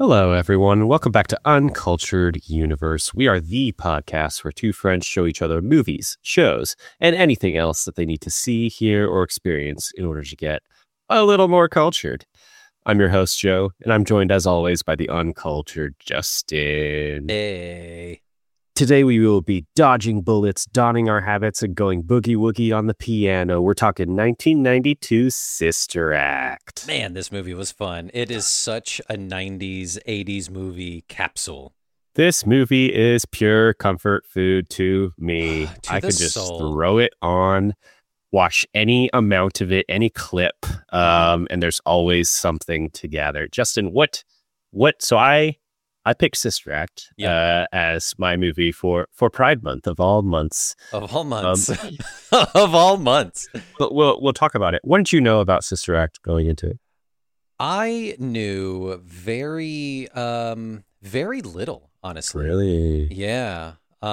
Hello, everyone. Welcome back to Uncultured Universe. We are the podcast where two friends show each other movies, shows, and anything else that they need to see, hear, or experience in order to get a little more cultured. I'm your host, Joe, and I'm joined, as always, by the uncultured Justin. Hey. Today, we will be dodging bullets, donning our habits, and going boogie-woogie on the piano. We're talking 1992 Sister Act. Man, this movie was fun. It is such a 90s, 80s movie capsule. This movie is pure comfort food to me. I could just throw it on, watch any amount of it, any clip, and there's always something to gather. Justin, so I picked Sister Act as my movie for Pride Month of all months. Of all months. Of all months. But we'll talk about it. What did you know about Sister Act going into it? I knew very little, honestly. Really? Yeah.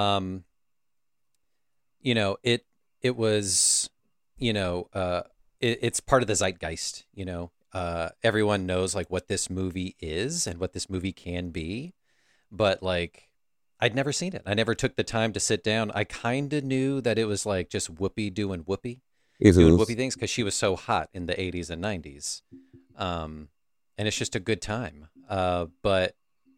It was, it's part of the zeitgeist, everyone knows like what this movie is and what this movie can be, but like I'd never seen it. I never took the time to sit down. I kind of knew that it was like just Whoopi doing Whoopi things because she was so hot in the 80s and 90s. And it's just a good time. But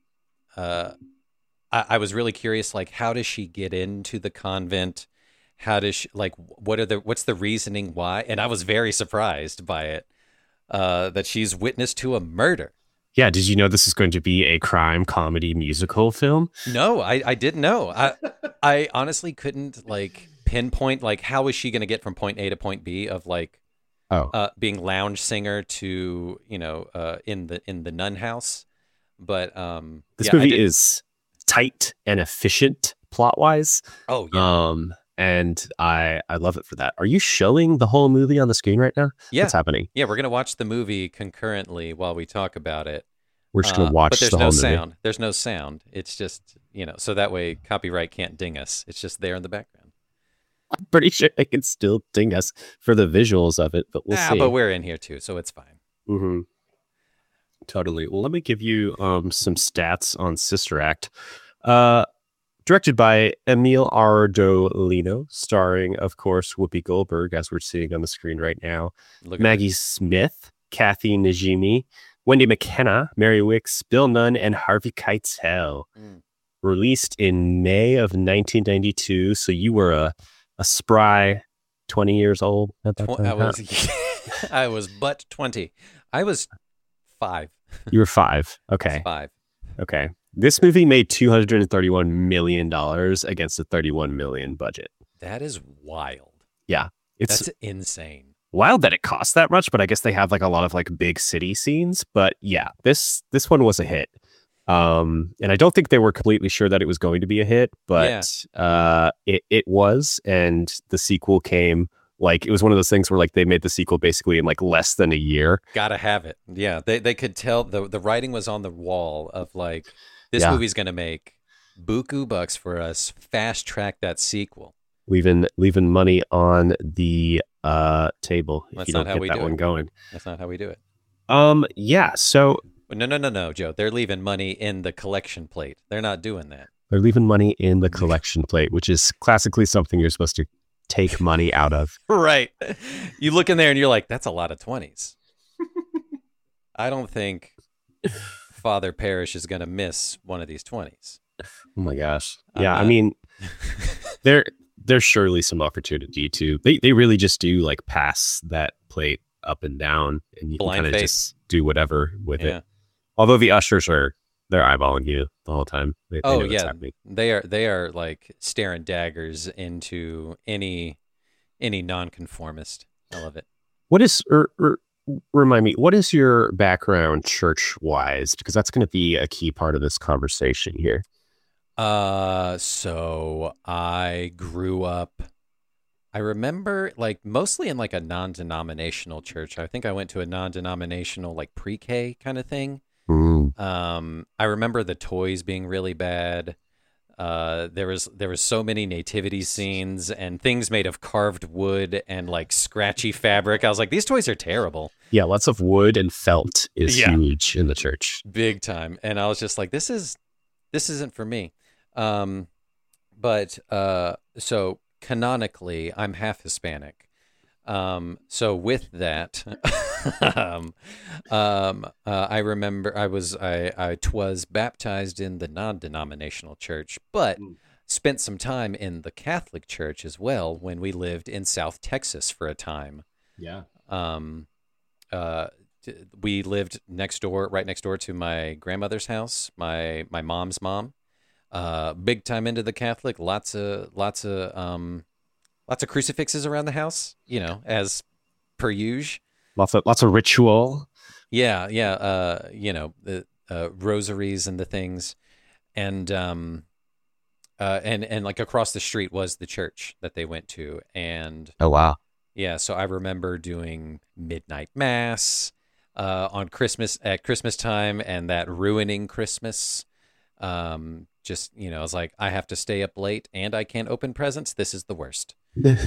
I was really curious, like, how does she get into the convent? How does she, like, what's the reasoning why? And I was very surprised by it. That she's witness to a murder. Yeah, did you know this is going to be a crime comedy musical film? No, I didn't know. I honestly couldn't like pinpoint like how is she going to get from point A to point B of like being lounge singer to in the nun house. But this movie is tight and efficient plot wise. Oh yeah. And I love it for that. Are you showing the whole movie on the screen right now? Yeah. What's happening? Yeah, we're going to watch the movie concurrently while we talk about it. We're just going to watch the whole movie. But there's no sound. There's no sound. It's just, so that way copyright can't ding us. It's just there in the background. I'm pretty sure it can still ding us for the visuals of it, but we'll see. But we're in here too, so it's fine. Mm-hmm. Totally. Well, let me give you some stats on Sister Act. Directed by Emile Ardolino, starring, of course, Whoopi Goldberg, as we're seeing on the screen right now. Maggie Smith, Kathy Najimy, Wendy McKenna, Mary Wicks, Bill Nunn, and Harvey Keitel. Released in May of 1992. So you were a spry 20 years old at that time? I was but 20. I was 5. You were 5. Okay. 5. Okay. This movie made $231 million against a $31 million budget. That is wild. Yeah. That's insane. Wild that it cost that much, but I guess they have like a lot of like big city scenes. But yeah, this one was a hit. And I don't think they were completely sure that it was going to be a hit, but it was. And the sequel came like, it was one of those things where like they made the sequel basically in like less than a year. Gotta have it. Yeah. They could tell the writing was on the wall of like, this movie's going to make buku bucks for us. Fast track that sequel. Leaving money on the table if That's you don't not how get we that do one it. going. That's not how we do it. Yeah. So no, Joe. They're leaving money in the collection plate. They're not doing that. They're leaving money in the collection plate, which is classically something you're supposed to take money out of. Right. You look in there and you're like, that's a lot of 20s. I don't think Father Parrish is going to miss one of these 20s. Oh my gosh. Yeah. I mean, there's surely some opportunity to, they really just do like pass that plate up and down and you can kind of just do whatever with it. Although the ushers they're eyeballing you the whole time. They know what's happening. They are like staring daggers into any nonconformist. I love it. What is, remind me, what is your background church-wise? Because that's going to be a key part of this conversation here. So I grew up, I remember like mostly in like a non-denominational church. I think I went to a non-denominational like pre-K kind of thing. I remember the toys being really bad. There was so many nativity scenes and things made of carved wood and like scratchy fabric. I was like, these toys are terrible. Yeah, lots of wood and felt is Yeah, huge in the church. big time. And I was just like, this isn't for me. Um, but so canonically, I'm half Hispanic. So with that, um, I remember I was baptized in the non-denominational church, but Mm. spent some time in the Catholic Church as well when we lived in South Texas for a time. Yeah. Um, uh, we lived right next door to my grandmother's house, my mom's mom. Big time into the Catholic, lots of crucifixes around the house, as per usual. Lots of ritual. Yeah, yeah. The rosaries and the things, and and like across the street was the church that they went to, and Oh wow. yeah. So I remember doing midnight mass on Christmas at Christmas time, and that ruining Christmas. Just I was like, I have to stay up late, and I can't open presents. This is the worst.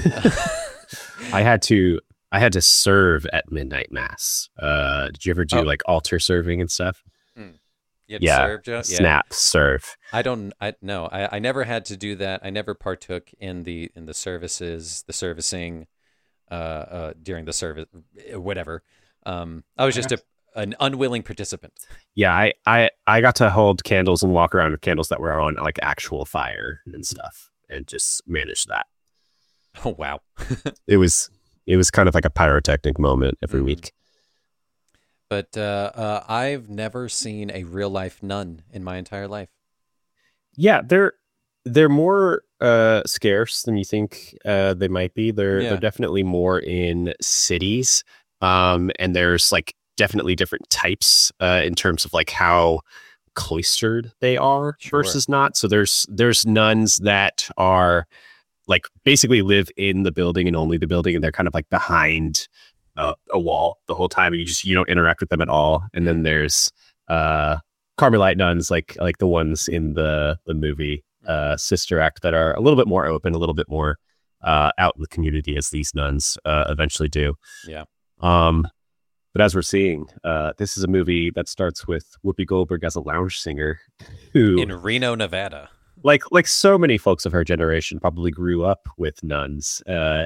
I had to I had to serve at midnight mass. Did you ever do Oh, like altar serving and stuff? hmm. You had to Yeah. serve, Joe? Yeah. Snap, serve. I don't. I no. I never had to do that. I never partook in the services, the servicing, during the service, whatever. I was I just got an unwilling participant. Yeah, I got to hold candles and walk around with candles that were on like actual fire and stuff and just manage that. Oh wow. It was kind of like a pyrotechnic moment every Mhm. week. But I've never seen a real life nun in my entire life. Yeah, they're more scarce than you think they might be. They're Yeah. definitely more in cities. And there's like definitely different types in terms of like how cloistered they are Sure. versus not. So there's nuns that are like basically live in the building and only the building, and they're kind of like behind a wall the whole time, and you don't interact with them at all. And then Mm, there's Carmelite nuns like the ones in the movie mm. Sister Act that are a little bit more open, a little bit more out in the community as these nuns eventually do. Yeah. Um, but as we're seeing, this is a movie that starts with Whoopi Goldberg as a lounge singer who, In Reno, Nevada. like so many folks of her generation, probably grew up with nuns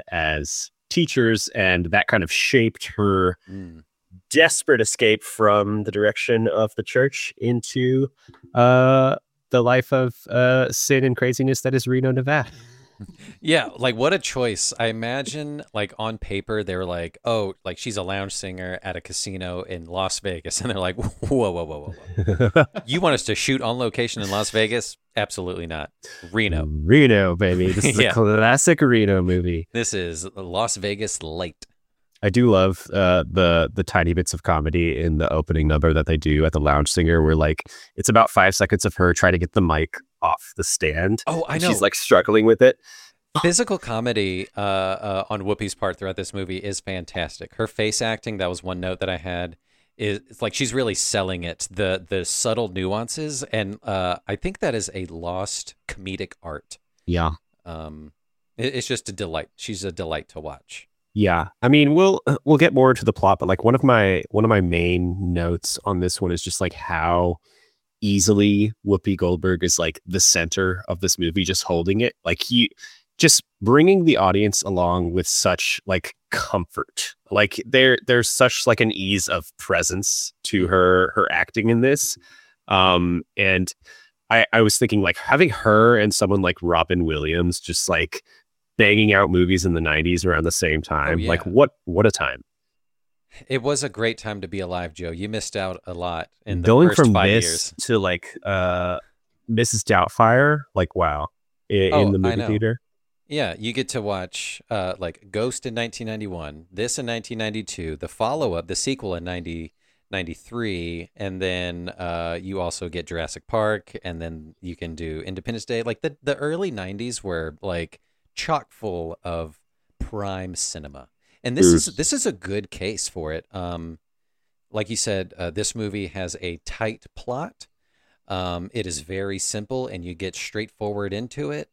as teachers, and that kind of shaped her Mm. desperate escape from the direction of the church into uh, the life of sin and craziness that is Reno, Nevada. Yeah, like what a choice. I imagine like on paper they were like, "Oh, like she's a lounge singer at a casino in Las Vegas." And they're like, "Whoa, whoa, whoa, whoa, whoa. You want us to shoot on location in Las Vegas? Absolutely not. Reno." Reno, baby. This is a Yeah. classic Reno movie. This is Las Vegas light. I do love the tiny bits of comedy in the opening number that they do at the Lounge Singer, where like it's about 5 seconds of her trying to get the mic off the stand, Oh, I and she's know. like struggling with it. Physical comedy on Whoopi's part throughout this movie is fantastic. Her face acting, that was one note that I had, is it's like she's really selling it. The subtle nuances, and I think that is a lost comedic art. Yeah, Um, it's just a delight. She's a delight to watch. yeah. I mean, we'll get more into the plot, but like one of my main notes on this one is just like how easily Whoopi Goldberg is like the center of this movie, just holding it. Like he just bringing the audience along with such like comfort. Like there's such like an ease of presence to her acting in this. And I was thinking like having her and someone like Robin Williams just like banging out movies in the 90s around the same Oh time. Like yeah, what a time. it was a great time to be alive, Joe. You missed out a lot in the Going first from 5 years. this to like Mrs. Doubtfire, like wow, in Oh, the I movie know. theater. Yeah, you get to watch like Ghost in 1991, this in 1992, the follow up, the sequel in 1993, and then you also get Jurassic Park, and then you can do Independence Day. Like the early 90s were like chock full of prime cinema. And Mm. this is a good case for it. Like you said, this movie has a tight plot. It is very simple, and you get straightforward into it.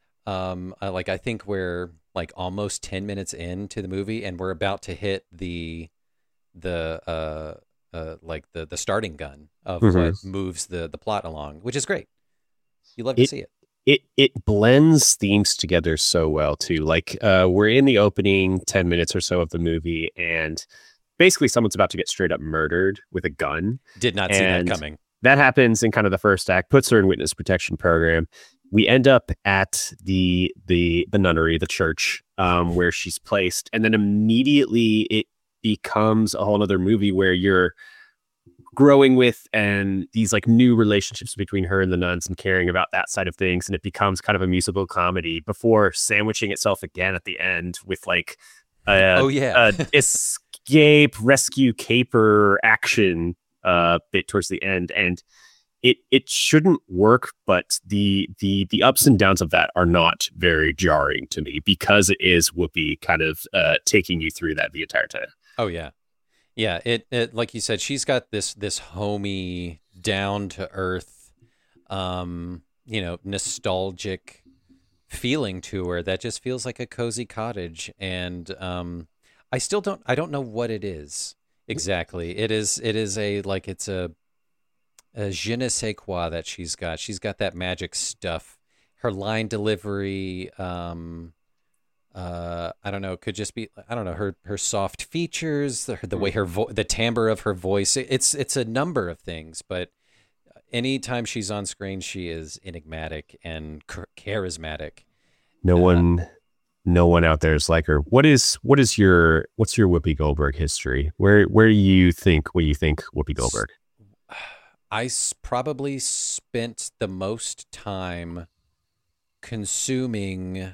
I think we're like almost 10 minutes into the movie, and we're about to hit like the starting gun of Mhm. what moves the plot along, which is great. You love to It see it. it blends themes together so well too. Like we're in the opening 10 minutes or so of the movie, and basically someone's about to get straight up murdered with a gun. Did not see that And coming. that happens in kind of the first act, puts her in witness protection program. We end up at the nunnery, the church, where she's placed, and then immediately it becomes a whole other movie where you're growing with and these like new relationships between her and the nuns and caring about that side of things, and it becomes kind of a musical comedy before sandwiching itself again at the end with like Oh yeah. a escape rescue caper action bit towards the end. And it shouldn't work, but the ups and downs of that are not very jarring to me because it is Whoopi kind of taking you through that the entire time. Oh yeah. Yeah, it like you said, she's got this homey, down to earth, nostalgic feeling to her that just feels like a cozy cottage. And I don't know what it is exactly. It is a like it's a je ne sais quoi that she's got. She's got that magic stuff. Her line delivery, I don't know. It could just be I don't know her soft features, the way the timbre of her voice. It's a number of things, but anytime she's on screen, she is enigmatic and charismatic. No Uh, one, no one out there is like her. What's your Whoopi Goldberg history? Where do you think Whoopi Goldberg? Probably spent the most time consuming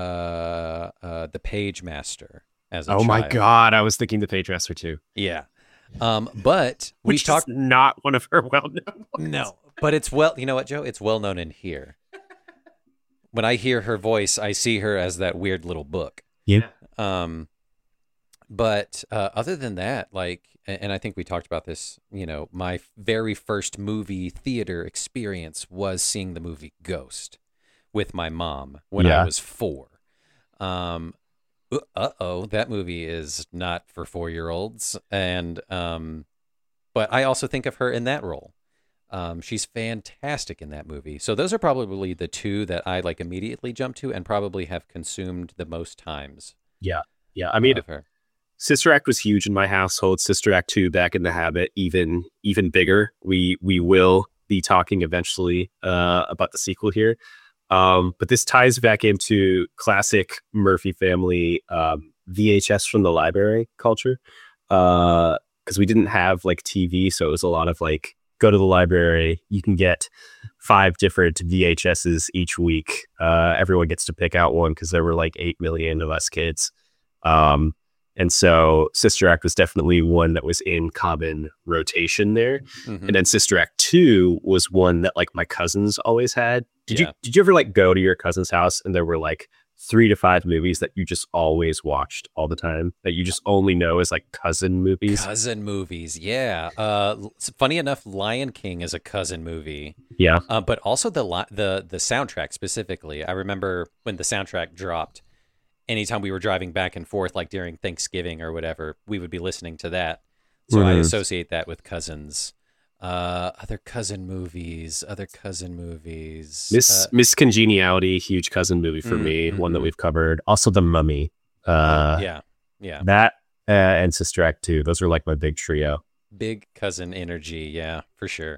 the Page Master as a Oh my child. God, I was thinking the Page Master too. Yeah. But we Which talked is not one of her well-known ones. no, but it's you know what, Joe? It's well known in here. When I hear her voice, I see her as that weird little book. Yeah. Um, but other than that, like, and I think we talked about this, my very first movie theater experience was seeing the movie Ghost with my mom when I Yeah. was 4. Um, that movie is not for 4-year-olds. And, but I also think of her in that role. She's fantastic in that movie. So those are probably the two that I like immediately jump to and probably have consumed the most times Yeah. Yeah. I mean, of her. Sister Act was huge in my household. Sister Act 2, Back in the Habit, even bigger. We will be talking eventually about the sequel here. But this ties back into classic Murphy family VHS from the library culture. Because we didn't have like TV, so it was a lot of like go to the library. You can get 5 different VHSs each week. Everyone gets to pick out one because there were like 8 million of us kids. And so Sister Act was definitely one that was in common rotation there. Mhm. And then Sister Act 2 was one that like my cousins always had. Did Yeah. you ever like go to your cousin's house and there were like 3 to 5 movies that you just always watched all the time that you just only know as like cousin movies? Cousin movies, yeah. Funny enough, Lion King is a cousin movie, Yeah. but also the soundtrack specifically. I remember when the soundtrack dropped. Anytime we were driving back and forth, like during Thanksgiving or whatever, we would be listening to that. So I associate that with cousins. Other cousin movies. Miss Congeniality, huge cousin movie for me, one that we've covered. Also The Mummy. Yeah. That and Sister Act 2. Those are like my big trio. Big cousin energy, yeah, for sure.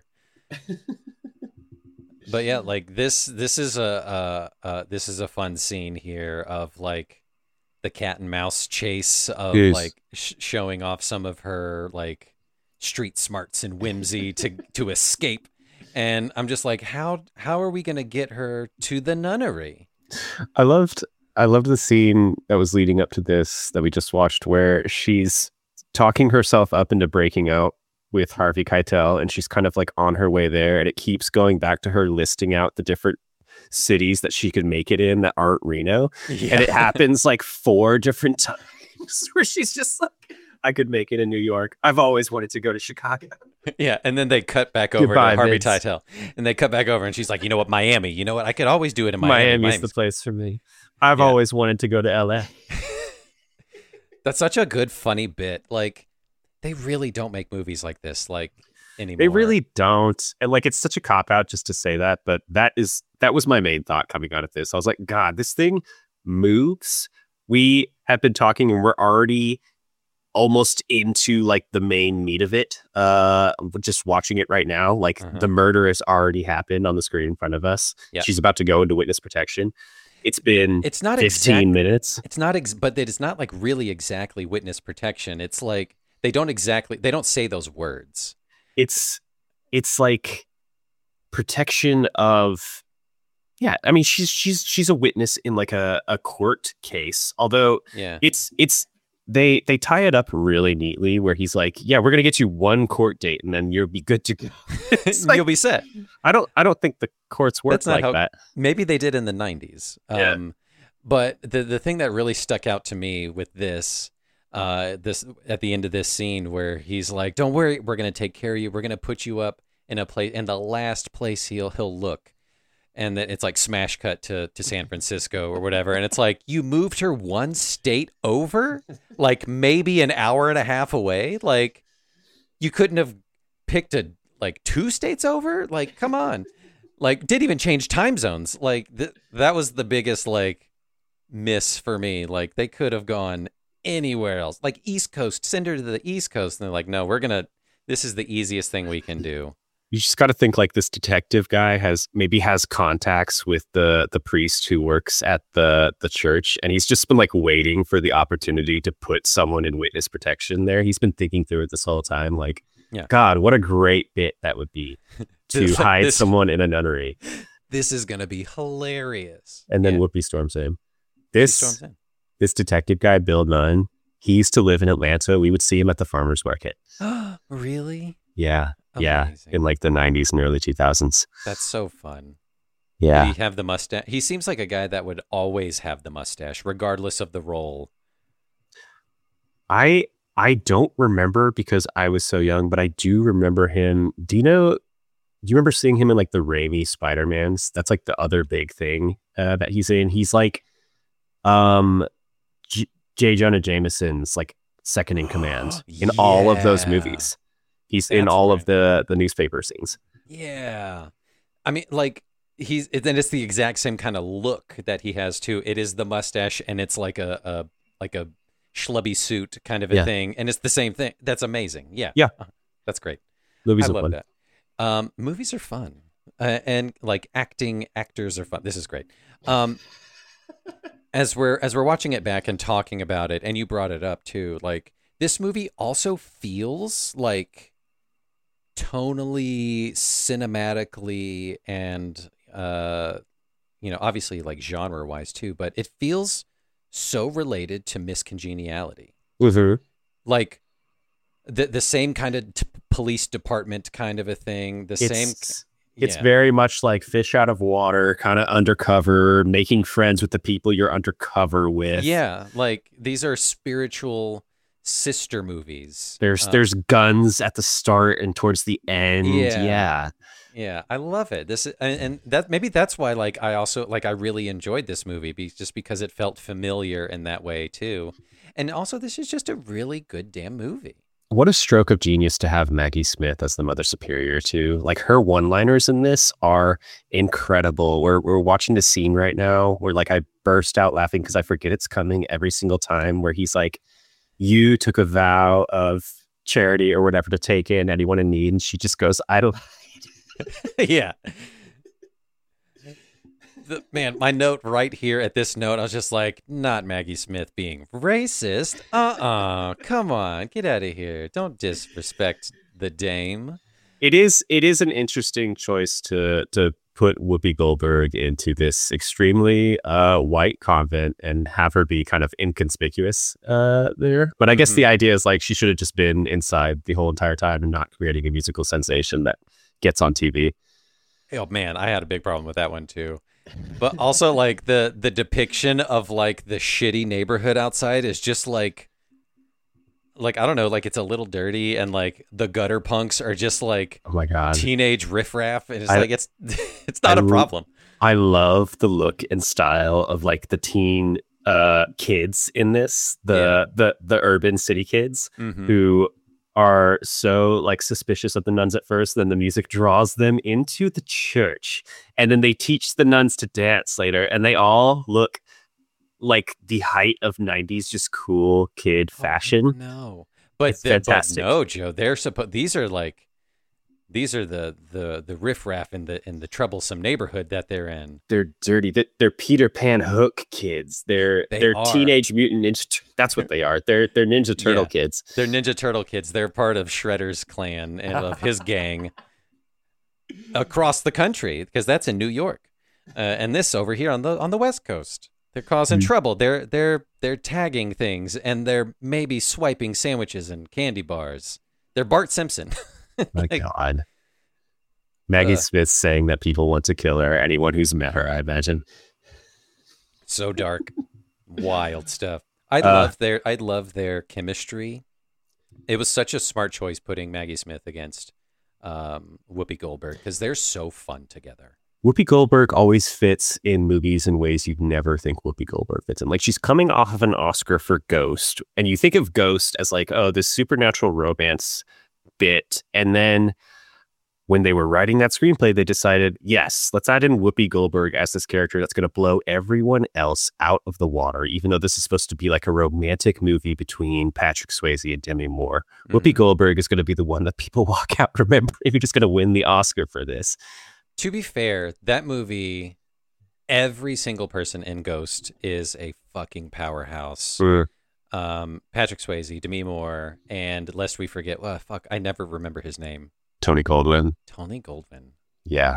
But yeah, like this is a fun scene here of like the cat and mouse chase of Yes. like showing off some of her like street smarts and whimsy to escape. And I'm just like, how are we gonna get her to the nunnery? I loved the scene that was leading up to this that we just watched where she's talking herself up into breaking out with Harvey Keitel, and she's kind of like on her way there, and it keeps going back to her listing out the different cities that she could make it in that aren't Reno. Yeah. And it happens like 4 different times where she's just like, I could make it in New York. I've always wanted to go to Chicago. Yeah, and then they cut back over Goodbye, to Harvey Vince. Keitel, and they cut back over, and she's like, you know what, Miami. You know what, I could always do it in Miami. Miami's the place for me. I've Yeah. always wanted to go to LA. That's such a good, funny bit. Like, they really don't make movies like this like They anymore. really don't. And like it's such a cop out just to say that, but that was my main thought coming out of this. I was like, God, this thing moves. We have been talking and we're already almost into like the main meat of it. Just watching it right now, like Uh-huh. the murder has already happened on the screen in front of us. Yeah. She's about to go into witness protection. It's been It's not 15 exact minutes. it's not but it is not like really exactly witness protection. It's like they don't say those words. It's it's like protection of, yeah, I mean she's a witness in like a court case. Although Yeah. it's they tie it up really neatly where he's like, yeah, we're gonna get you one court date and then you'll be good to go. It's like You'll be set. I don't think the courts work That's not like how that. maybe they did in the 90s. Yeah. But the thing that really stuck out to me with this at the end of this scene where he's like, "Don't worry, we're gonna take care of you. We're gonna put you up in a place, in the last place he'll look." And then it's like smash cut to San Francisco or whatever, and it's like you moved her one state over, like maybe an hour and a half away. Like you couldn't have picked a like two states over. Like come on, like didn't even change time zones. Like that was the biggest like miss for me. Like they could have gone anywhere else, like East Coast, send her to the East Coast, and they're like, no, this is the easiest thing we can do. You just got to think like this detective guy has contacts with the priest who works at the church, and he's just been like waiting for the opportunity to put someone in witness protection there. He's been thinking through it this whole time, like, Yeah. God, what a great bit that would be to hide someone in a nunnery. This is gonna be hilarious. And then Yeah. Whoopi storms in. She storms in. This detective guy, Bill Nunn, he used to live in Atlanta. We would see him at the farmer's market. Really? Yeah. Yeah. Amazing. In like the 90s and early 2000s. That's so fun. Yeah. Did he have the mustache? He seems like a guy that would always have the mustache, regardless of the role. I don't remember because I was so young, but I do remember him. Do you remember seeing him in like the Raimi Spider-Mans? That's like the other big thing that he's in. He's like J. Jonah Jameson's like second in command in all of those Yeah. movies. He's in That's all right. of the newspaper scenes. Yeah. I mean, like then it's the exact same kind of look that he has too. It is the mustache and it's like a schlubby suit kind of a Yeah. thing. And it's the same thing. That's amazing. Yeah. Yeah. That's great. Movies I are love fun. that. Movies are fun. And like actors are fun. This is great. As we're watching it back and talking about it, and you brought it up too, like this movie also feels like tonally, cinematically, and obviously like genre wise too, but it feels so related to Miss Congeniality. Mhm. Like the same kind of police department kind of a thing. It's very much like fish out of water, kind of undercover, making friends with the people you're undercover with. Yeah, like these are spiritual sister movies. There's guns at the start and towards the end. Yeah. Yeah, I love it. This is, and that maybe that's why like I really enjoyed this movie just because it felt familiar in that way too. And also this is just a really good damn movie. What a stroke of genius to have Maggie Smith as the Mother Superior too. Like her one-liners in this are incredible. We're watching the scene right now where like I burst out laughing because I forget it's coming every single time where he's like, you took a vow of charity or whatever to take in anyone in need. And she just goes, I don't. Yeah. Man, my note right here at this note, I was just like, not Maggie Smith being racist. Come on, get out of here. Don't disrespect the dame. It is an interesting choice to put Whoopi Goldberg into this extremely white convent and have her be kind of inconspicuous there. But I guess the idea is like she should have just been inside the whole entire time and not creating a musical sensation that gets on TV. Oh man, I had a big problem with that one too. But also like the depiction of like the shitty neighborhood outside is just like I don't know, like it's a little dirty and like the gutter punks are just like Oh my God. teenage riffraff and it's it's not a problem. I love the look and style of like the teen kids in this, the urban city kids Mhm. who are so like suspicious of the nuns at first, then the music draws them into the church, and then they teach the nuns to dance later, and they all look like the height of 90s just cool kid fashion. No, It's fantastic. no, Joe. These are like the riffraff in the troublesome neighborhood that they're in. They're dirty. They're Peter Pan Hook kids. They're are. Teenage Mutant Ninja. That's what they are. They're Ninja Turtle kids. They're Ninja Turtle kids. They're part of Shredder's clan and of his gang across the country, because that's in New York, and this over here on the West Coast. They're causing trouble. They're tagging things, and they're maybe swiping sandwiches and candy bars. They're Bart Simpson. My God. Maggie Smith saying that people want to kill her. Anyone who's met her, I imagine. So dark, wild stuff. I love their chemistry. It was such a smart choice putting Maggie Smith against Whoopi Goldberg, because they're so fun together. Whoopi Goldberg always fits in movies in ways you'd never think Whoopi Goldberg fits in. Like, she's coming off of an Oscar for Ghost, and you think of Ghost as like, oh, this supernatural romance bit. And then when they were writing that screenplay, they decided, yes, let's add in Whoopi Goldberg as this character that's going to blow everyone else out of the water, even though this is supposed to be like a romantic movie between Patrick Swayze and Demi Moore. Whoopi Goldberg is going to be the one that people walk out remembering if you're just going to win the Oscar for this. To be fair, that movie, every single person in Ghost is a fucking powerhouse. Patrick Swayze, Demi Moore, and lest we forget, I never remember his name. Tony Goldwyn. Yeah.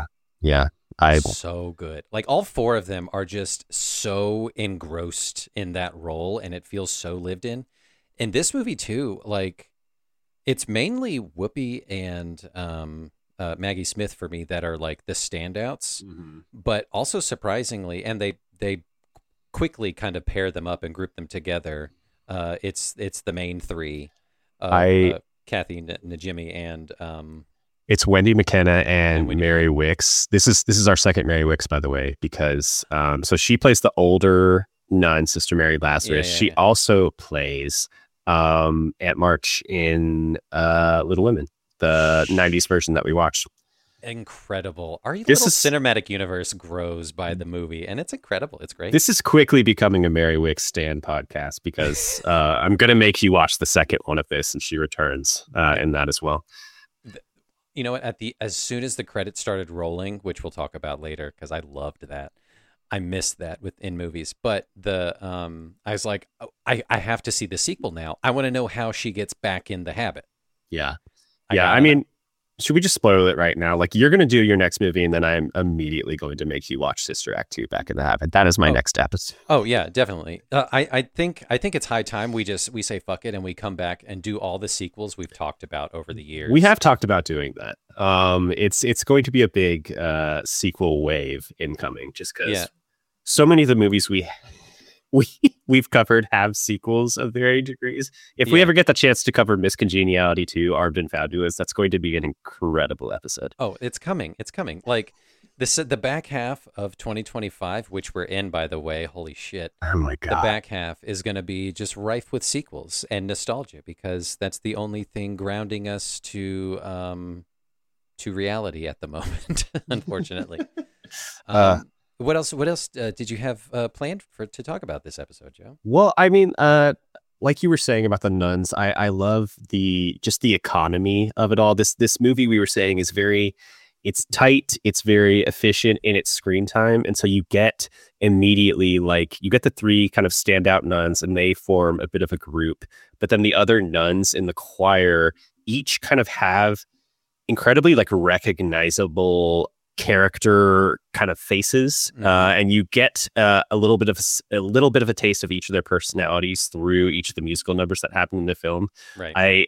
So good. Like, all four of them are just so engrossed in that role, and it feels so lived in. In this movie too, like, it's mainly Whoopi and Maggie Smith for me that are like the standouts, but also surprisingly, and they quickly kind of pair them up and group them together. It's the main three, Kathy Najimy and it's Wendy McKenna and Mary Wicks. This is our second Mary Wicks, by the way, because so she plays the older nun, Sister Mary Lazarus. She also plays Aunt March in Little Women, the 90s version that we watched. Incredible. Our little cinematic universe grows by the movie, and it's incredible. It's great. This is quickly becoming a Mary Wicks Stan podcast, because I'm going to make you watch the second one of this, and she returns in that as well. You know what? As soon as the credits started rolling, which we'll talk about later, because I loved that. I missed that in movies, but I was like, I have to see the sequel now. I want to know how she gets back in the habit. Yeah. I mean, should we just spoil it right now? Like, you're going to do your next movie, and then I'm immediately going to make you watch Sister Act 2, Back in the Habit. That is my next episode. Oh yeah, definitely. I think it's high time we say fuck it, and we come back and do all the sequels we've talked about over the years. We have talked about doing that. It's going to be a big sequel wave incoming, just because so many of the movies we've covered have sequels of varying degrees. If we ever get the chance to cover Miss Congeniality 2, Armed and Fabulous, that's going to be an incredible episode. Oh, it's coming. Like, the back half of 2025, which we're in, by the way, holy shit. Oh my God. The back half is going to be just rife with sequels and nostalgia, because that's the only thing grounding us to reality at the moment, unfortunately. What else did you have planned to talk about this episode, Joe? Well, I mean, like you were saying about the nuns, I love the economy of it all. This movie, we were saying, is it's tight, it's very efficient in its screen time, and so you get immediately, like, you get the three kind of standout nuns, and they form a bit of a group. But then the other nuns in the choir each kind of have incredibly, like, recognizable character kind of faces, and you get a little bit of a taste of each of their personalities through each of the musical numbers that happen in the film. Right.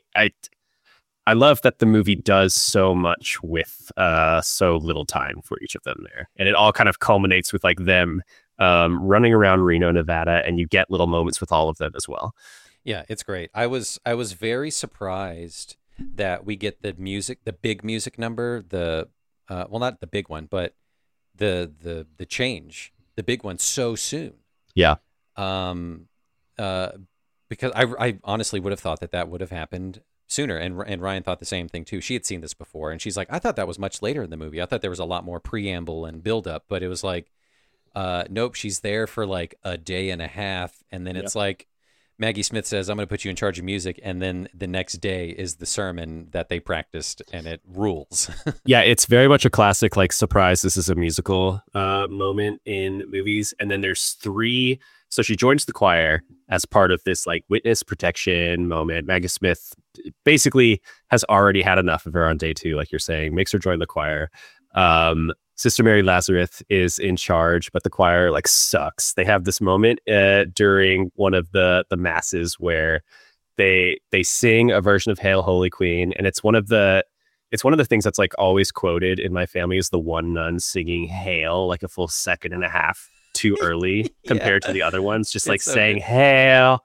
I love that the movie does so much with so little time for each of them there, and it all kind of culminates with, like, them running around Reno, Nevada, and you get little moments with all of them as well. Yeah, it's great. I was very surprised that we get the big music number, well, not the big one, but the change, the big one, so soon. Yeah. Because I honestly would have thought that would have happened sooner. And Ryan thought the same thing too. She had seen this before, and she's like, I thought that was much later in the movie. I thought there was a lot more preamble and build up, but it was like, nope, she's there for like a day and a half, and then it's like Maggie Smith says, I'm going to put you in charge of music, and then the next day is the sermon that they practiced, and it rules. Yeah, it's very much a classic, like, surprise, this is a musical moment in movies. And then there's three. So she joins the choir as part of this like witness protection moment. Maggie Smith basically has already had enough of her on day two, like you're saying, makes her join the choir. Sister Mary Lazarus is in charge, but the choir like sucks. They have this moment during one of the masses where they sing a version of Hail Holy Queen, and it's one of the things that's like always quoted in my family is the one nun singing Hail like a full second and a half too early compared to the other ones, just like so saying good. Hail.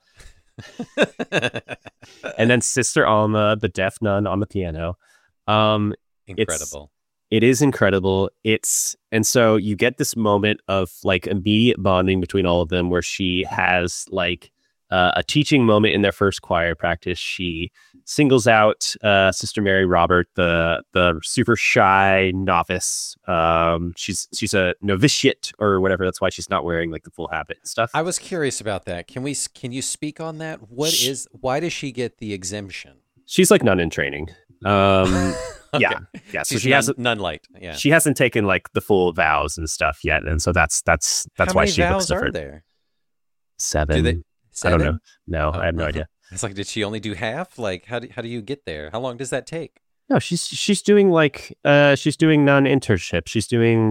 And then Sister Alma, the deaf nun on the piano. Incredible. It is incredible. And so you get this moment of like immediate bonding between all of them where she has like a teaching moment in their first choir practice. She singles out Sister Mary Robert, the super shy novice. She's a novitiate or whatever. That's why she's not wearing like the full habit and stuff. I was curious about that. Can you speak on that? Why does she get the exemption? She's like nun in training. Okay. Yeah. So she hasn't nun light. Yeah. She hasn't taken like the full vows and stuff yet, and so that's why she looks different. How many vows are there? 7. 7? I don't know. No, I have no idea. It's like, did she only do half? Like, how do you get there? How long does that take? No, she's doing like she's doing nun internship. She's doing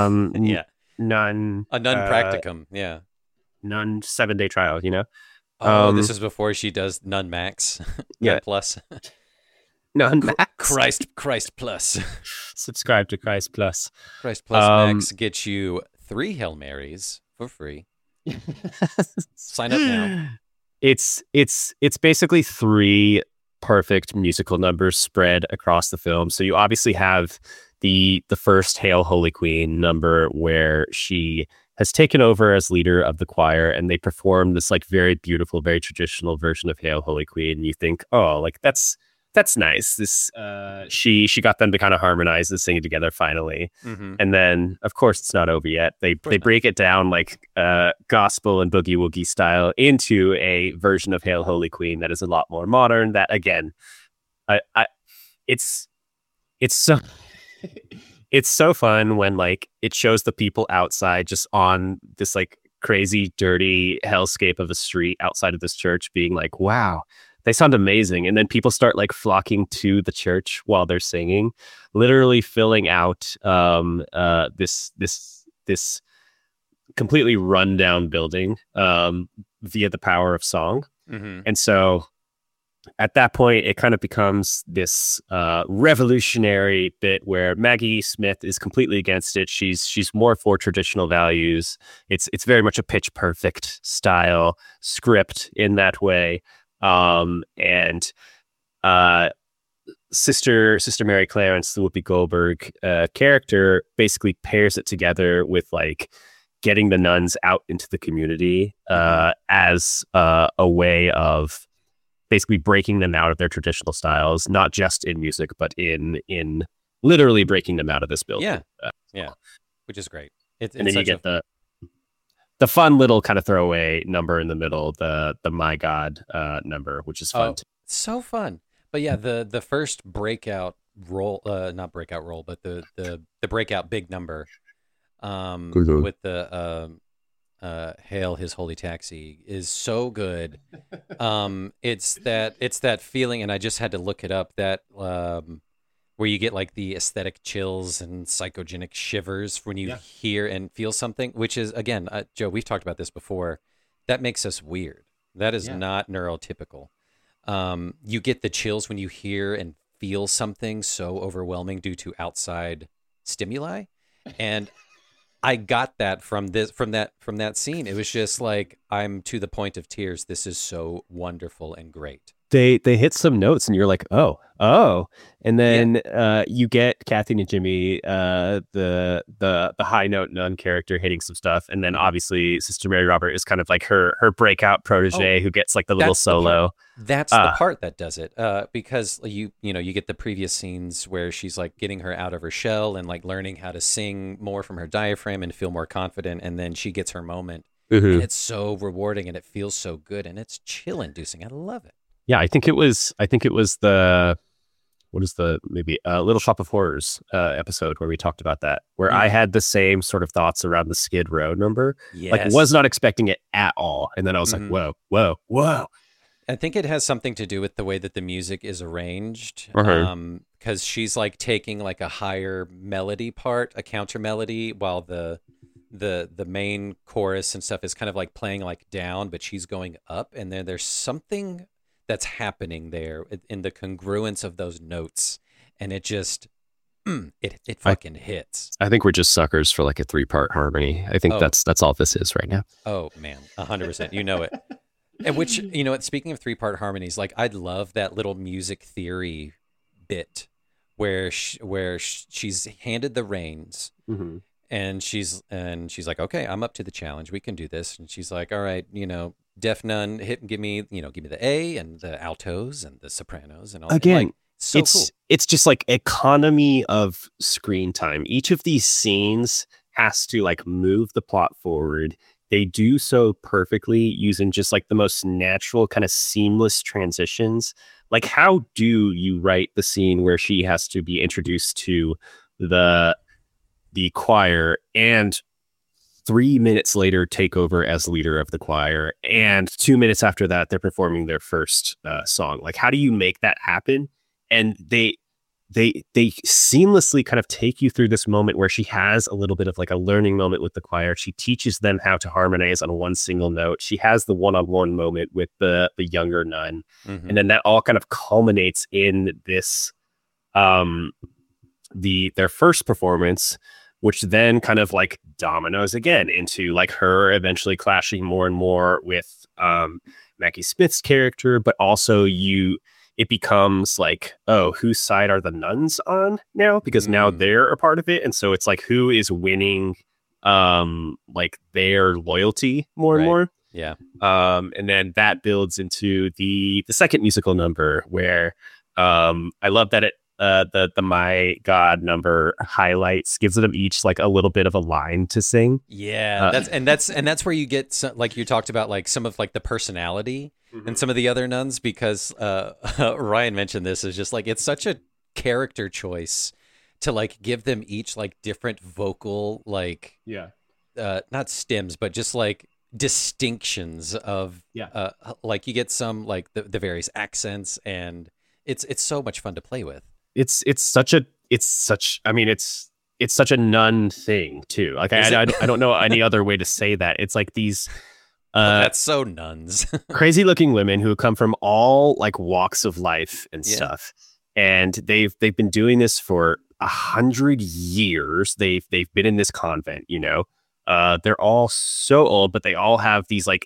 nun practicum. Yeah. Nun 7-day trial. You know. Oh, this is before she does nun max. Yeah. Plus. Nun Max. Christ Plus. Subscribe to Christ Plus. Christ Plus Max gets you 3 Hail Marys for free. Sign up now. It's basically 3 perfect musical numbers spread across the film. So you obviously have the first Hail Holy Queen number where she has taken over as leader of the choir, and they perform this like very beautiful, very traditional version of Hail Holy Queen. And you think, oh, like that's nice. This she got them to kind of harmonize and sing it together finally. Mm-hmm. And then of course it's not over yet. They break it down like gospel and boogie woogie style into a version of Hail Holy Queen that is a lot more modern. That again, it's so it's so fun when like it shows the people outside just on this like crazy dirty hellscape of a street outside of this church being like, wow, they sound amazing. And then people start like flocking to the church while they're singing, literally filling out this completely rundown building via the power of song. Mm-hmm. And so at that point, it kind of becomes this revolutionary bit where Maggie Smith is completely against it. She's more for traditional values. It's very much a Pitch Perfect style script in that way. And Sister Mary Clarence, the Whoopi Goldberg character, basically pairs it together with like getting the nuns out into the community as a way of basically breaking them out of their traditional styles, not just in music, but in literally breaking them out of this building. Yeah, which is great. And then you get the fun little kind of throwaway number in the middle, the My God number, which is fun. So fun. But yeah, the first breakout role, not breakout role, but the breakout big number with the Hail His Holy Taxi is so good. It's that feeling, and I just had to look it up, that where you get like the aesthetic chills and psychogenic shivers when you hear and feel something, which is, again, Joe, we've talked about this before. That makes us weird. That is not neurotypical. You get the chills when you hear and feel something so overwhelming due to outside stimuli. And I got that from that scene. It was just like, I'm to the point of tears. This is so wonderful and great. they hit some notes and you're like, oh, and Yeah. then you get Kathy and Jimmy, the high note nun character hitting some stuff, and then Mhm. obviously Sister Mary Robert is kind of like her breakout Oh, protege who gets like the little that's the part. solo. That's the uh part that does it. Because you get the previous scenes where she's like getting her out of her shell and like learning how to sing more from her diaphragm and feel more confident, and then she gets her moment, and mhm. it's so rewarding and it feels so good and it's chill inducing. I love it. Yeah, I think it was the what is the maybe Little Shop of Horrors episode where we talked about that, where I Mm, had the same sort of thoughts around the Skid Row number, like was yes. not expecting it at all, and then I was like, Hmm. whoa, whoa, whoa. I think it has something to do with the way that the music is arranged. Uh-huh. Because she's like taking like a higher melody part, a counter melody, while the main chorus and stuff is kind of like playing like down, but she's going up, and then there's something that's happening there in the congruence of those notes, and it just it I fucking hits. I think we're just suckers for like a three-part harmony. I think Oh, that's all this is right now. oh man, 100%. You know it. And which, you know what, speaking of three-part harmonies, like I'd love that little music theory bit where she's handed the reins, Mm-hmm. and she's like, "Okay, I'm up to the challenge. We can do this." And she's like, "All right, deaf nun, give me the A and the altos and the sopranos and all that." Again, Like, so it's cool. it's just like economy of screen time. Each of these scenes has to like move the plot forward. They do so perfectly using just like the most natural kind of seamless transitions. Like how do you write the scene where she has to be introduced to the the choir and 3 minutes later take over as leader of the choir, and 2 minutes after that they're performing their first song? Like how do you make that happen? And they seamlessly kind of take you through this moment where she has a little bit of like a learning moment with the choir. She teaches them how to harmonize on one single note. She has the one-on-one moment with the younger nun, and Hmm. then that all kind of culminates in this um their first performance, which then kind of like dominoes again into like her eventually clashing more and more with Maggie Smith's character, but also it becomes like, oh, whose side are the nuns on now? Because now Mm, they're a part of it. And so it's like who is winning like their loyalty more and right. more. Yeah. And then that builds into the second musical number where I love that the My God number highlights gives them each like a little bit of a line to sing. Yeah, Uh, that's where you get some, like you talked about, like some of like the personality and Mhm. some of the other nuns, because Ryan mentioned this, is just like it's such a character choice to like give them each like different vocal, like Yeah. not stems but just like distinctions of Yeah. like you get some like the various accents, and it's so much fun to play with. It's such I mean it's such a nun thing too. Like Is it? I don't know any other way to say that. It's like these Oh, uh that's so nuns. crazy looking women who come from all like walks of life and Yeah. stuff, and they've been doing this for 100 years. They've been in this convent, they're all so old, but they all have these like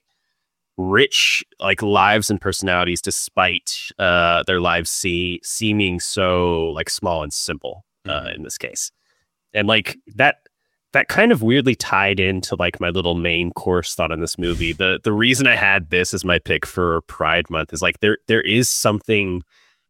rich like lives and personalities, despite their lives seeming so like small and simple Hmm. in this case. And like that kind of weirdly tied into like my little main course thought on this movie. The reason I had this as my pick for Pride Month is like there is something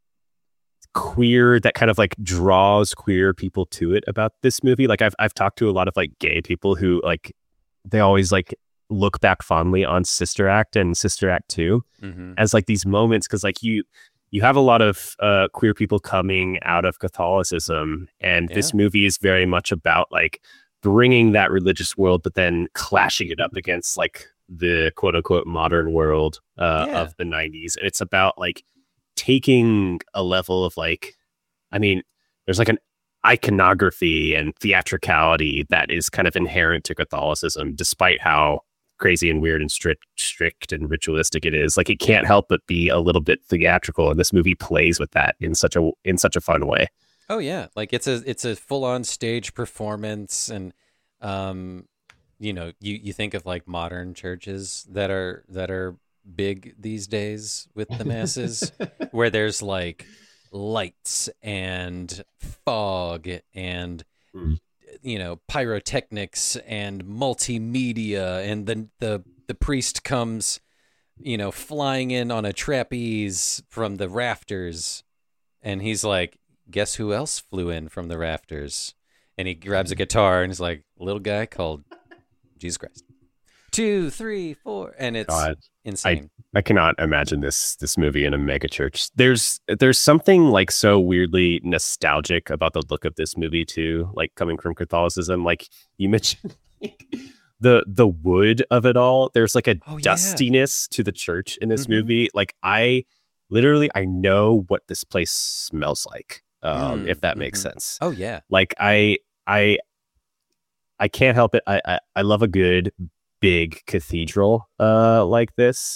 queer that kind of like draws queer people to it about this movie. Like I've talked to a lot of like gay people who like they always like look back fondly on Sister Act and Sister Act 2 Hmm. as like these moments, because like you have a lot of queer people coming out of Catholicism, and Yeah. this movie is very much about like bringing that religious world but then clashing it up against like the quote unquote modern world Yeah. of the 90s. And it's about like taking a level of like, I mean, there's like an iconography and theatricality that is kind of inherent to Catholicism, despite how crazy and weird and strict and ritualistic it is. Like it can't help but be a little bit theatrical, and this movie plays with that in such a fun way. Oh yeah, like it's a full on stage performance, and um, you think of like modern churches that are big these days with the masses, where there's like lights and fog and Mm. pyrotechnics and multimedia, and the priest comes, flying in on a trapeze from the rafters, and he's like, guess who else flew in from the rafters? And he grabs a guitar and he's like, little guy called Jesus Christ. 2, 3, 4, and it's God, insane. I cannot imagine this movie in a mega church. There's something like so weirdly nostalgic about the look of this movie too, like coming from Catholicism. Like you mentioned the wood of it all. There's like a Oh, yeah. dustiness to the church in this Mhm. movie. Like I know what this place smells like. If that makes sense. Oh, yeah. Like I can't help it. I love a good big cathedral like this.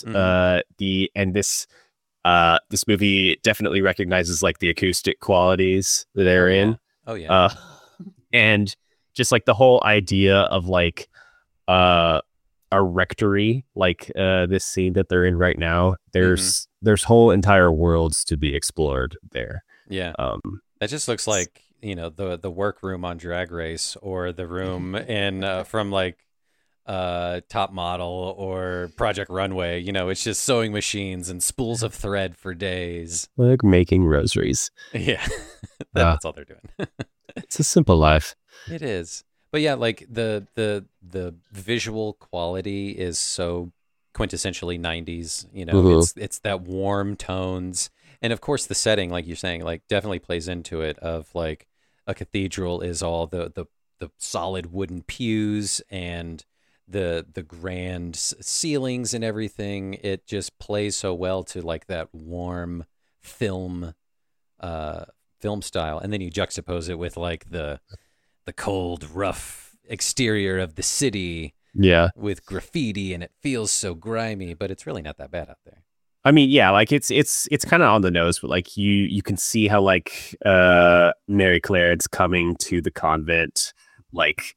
This movie definitely recognizes like the acoustic qualities that they're in. Oh, yeah. And just like the whole idea of like a rectory, like this scene that they're in right now. There's whole entire worlds to be explored there. Yeah. That just looks like, the workroom on Drag Race, or the room in from like Top Model or Project Runway. It's just sewing machines and spools of thread for days. Like making rosaries. Yeah. That's all they're doing. It's a simple life. It is. But yeah, like the visual quality is so quintessentially 90s, it's that warm tones. And of course the setting, like you're saying, like definitely plays into it, of like a cathedral is all the solid wooden pews and the grand ceilings and everything. It just plays so well to like that warm film style. And then you juxtapose it with like the cold, rough exterior of the city, with graffiti, and it feels so grimy, but it's really not that bad out there. I mean, yeah, like it's kind of on the nose, but like you can see how like Mary Claire's coming to the convent, like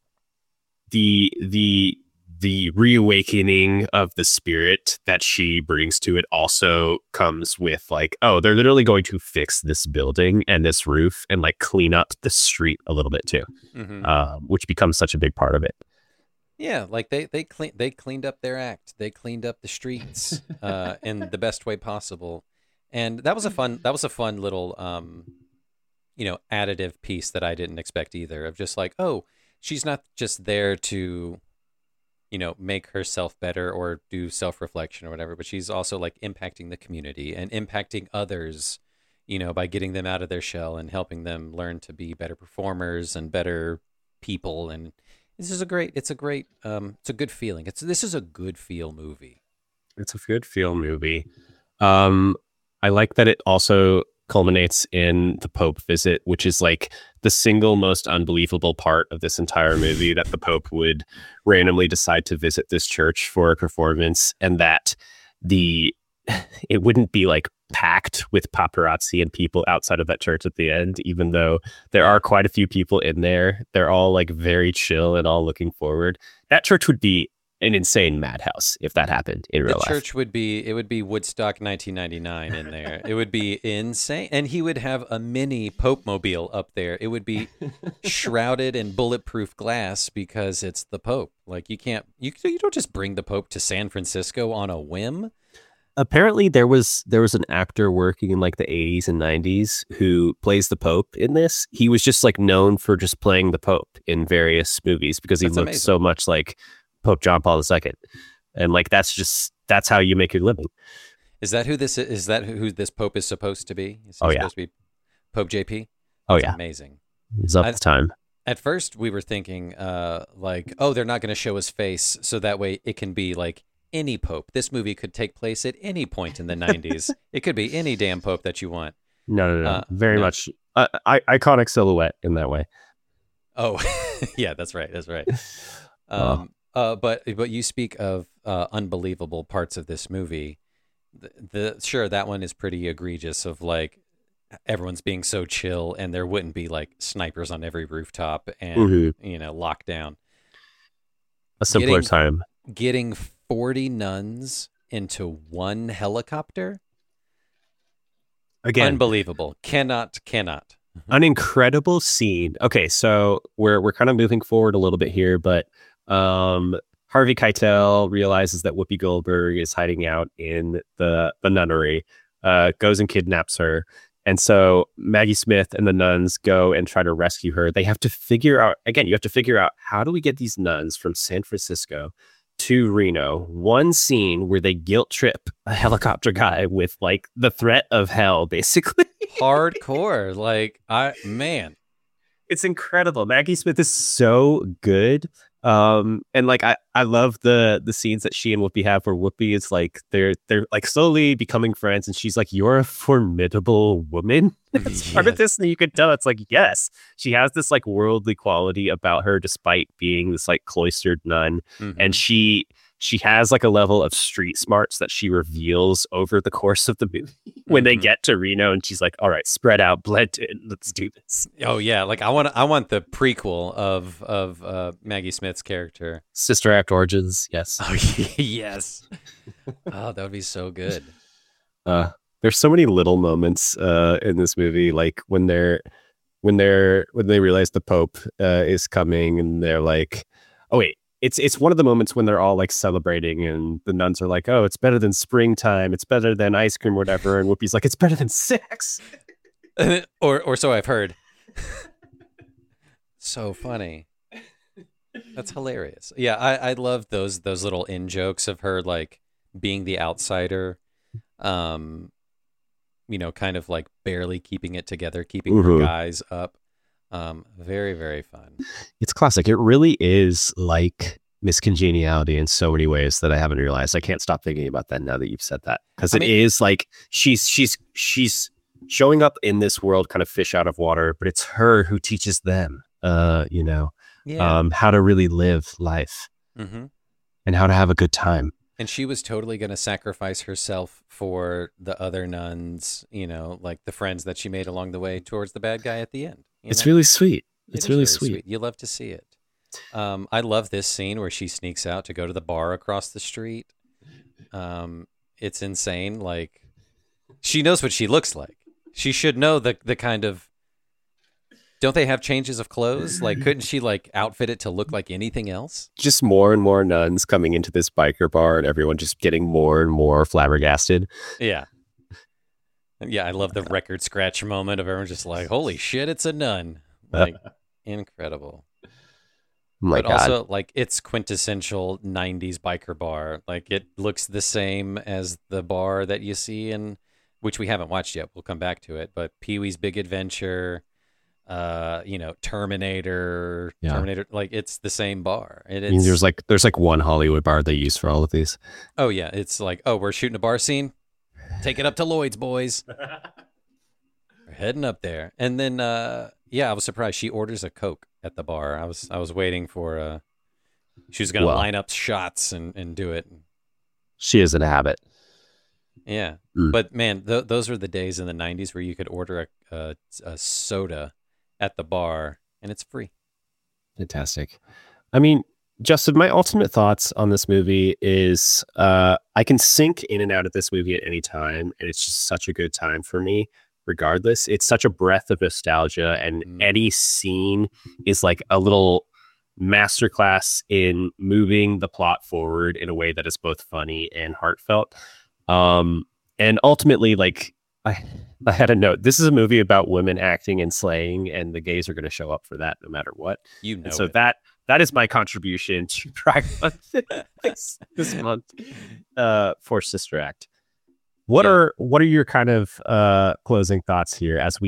the reawakening of the spirit that she brings to it also comes with like, oh, they're literally going to fix this building and this roof and like clean up the street a little bit too, which becomes such a big part of it. Yeah, like they cleaned up their act. They cleaned up the streets in the best way possible, and that was a fun little additive piece that I didn't expect either. Of just like, oh, she's not just there to make herself better or do self-reflection or whatever, but she's also like impacting the community and impacting others, by getting them out of their shell and helping them learn to be better performers and better people. And it's a good feeling. This is a good feel movie. It's a good feel movie. I like that it also culminates in the Pope visit, which is like the single most unbelievable part of this entire movie, that the Pope would randomly decide to visit this church for a performance, and that it wouldn't be like packed with paparazzi and people outside of that church at the end, even though there are quite a few people in there. They're all like very chill and all looking forward. That church would be an insane madhouse if that happened in real life. The church would be Woodstock 1999 in there. It would be insane. And he would have a mini Pope mobile up there. It would be shrouded in bulletproof glass because it's the Pope. Like you don't just bring the Pope to San Francisco on a whim. Apparently there was an actor working in like the 80s and 90s who plays the Pope in this. He was just like known for just playing the Pope in various movies because he looked so much like Pope John Paul II. And like that's how you make your living. Is that who this is? Is that who this Pope is supposed to be? Is he supposed to be Pope JP? That's amazing. He's up to time. At first we were thinking like, oh, they're not going to show his face, so that way it can be like any Pope. This movie could take place at any point in the 90s. It could be any damn Pope that you want. No. Very much iconic silhouette in that way. Oh, yeah, that's right. But you speak of unbelievable parts of this movie. Sure, that one is pretty egregious, of like everyone's being so chill and there wouldn't be like snipers on every rooftop and lockdown. A simpler time. Getting 40 nuns into one helicopter. Again, Unbelievable. Cannot. an incredible scene. Okay, so we're kind of moving forward a little bit here, but Harvey Keitel realizes that Whoopi Goldberg is hiding out in the nunnery, goes and kidnaps her. And so Maggie Smith and the nuns go and try to rescue her. They have to figure out, again, you have to figure out, how do we get these nuns from San Francisco to Reno? One scene where they guilt trip a helicopter guy with like the threat of hell, basically. Hardcore. Like, man. It's incredible. Maggie Smith is so good. And like I love the scenes that she and Whoopi have, where Whoopi is like they're like slowly becoming friends, and she's like, "You're a formidable woman." It's part of this, and you could tell it's like, yes, she has this like worldly quality about her, despite being this like cloistered nun. And she has like a level of street smarts that she reveals over the course of the movie when they get to Reno, and she's like, all right, spread out, blend in, let's do this. Oh yeah, like I want the prequel of Maggie Smith's character. Sister Act Origins, yes. Oh yes. Oh, that would be so good. There's so many little moments in this movie, like when they realize the Pope is coming, and they're like, oh wait, it's one of the moments when they're all like celebrating, and the nuns are like, oh, it's better than springtime, it's better than ice cream, or whatever, and Whoopi's like, it's better than sex. or so I've heard. So funny. That's hilarious. Yeah, I love those little in jokes of her like being the outsider, kind of like barely keeping it together, keeping her guys up. Very, very fun. It's classic. It really is like Miss Congeniality in so many ways that I haven't realized. I can't stop thinking about that now that you've said that, because it is like she's showing up in this world kind of fish out of water, but it's her who teaches them, how to really live life and how to have a good time. And she was totally going to sacrifice herself for the other nuns, like the friends that she made along the way towards the bad guy at the end. It's really sweet. It's really sweet. You love to see it. I love this scene where she sneaks out to go to the bar across the street. It's insane. Like, she knows what she looks like. She should know the kind of... Don't they have changes of clothes? Like, couldn't she like outfit it to look like anything else? Just more and more nuns coming into this biker bar, and everyone just getting more and more flabbergasted. Yeah. Yeah, I love the record scratch moment of everyone just like, holy shit, it's a nun. Like, incredible. My but God. Also, like, it's quintessential 90s biker bar. Like, it looks the same as the bar that you see in, which we haven't watched yet. We'll come back to it. But Pee-wee's Big Adventure... Terminator, like it's the same bar. There's like one Hollywood bar they use for all of these. Oh yeah, it's like, oh, we're shooting a bar scene, take it up to Lloyd's, boys. We're heading up there, and then I was surprised she orders a Coke at the bar. I was waiting for she was gonna line up shots and do it. She is in a habit. Yeah, but man, those were the days in the 90s where you could order a soda at the bar and it's free. Fantastic. I mean, Justin, my ultimate thoughts on this movie is I can sink in and out of this movie at any time, and it's just such a good time for me regardless. It's such a breath of nostalgia, and any scene is like a little masterclass in moving the plot forward in a way that is both funny and heartfelt. And ultimately, like, I had a note. This is a movie about women acting and slaying, and the gays are going to show up for that no matter what. So that is my contribution to Pride Month this month for Sister Act. What are your kind of closing thoughts here as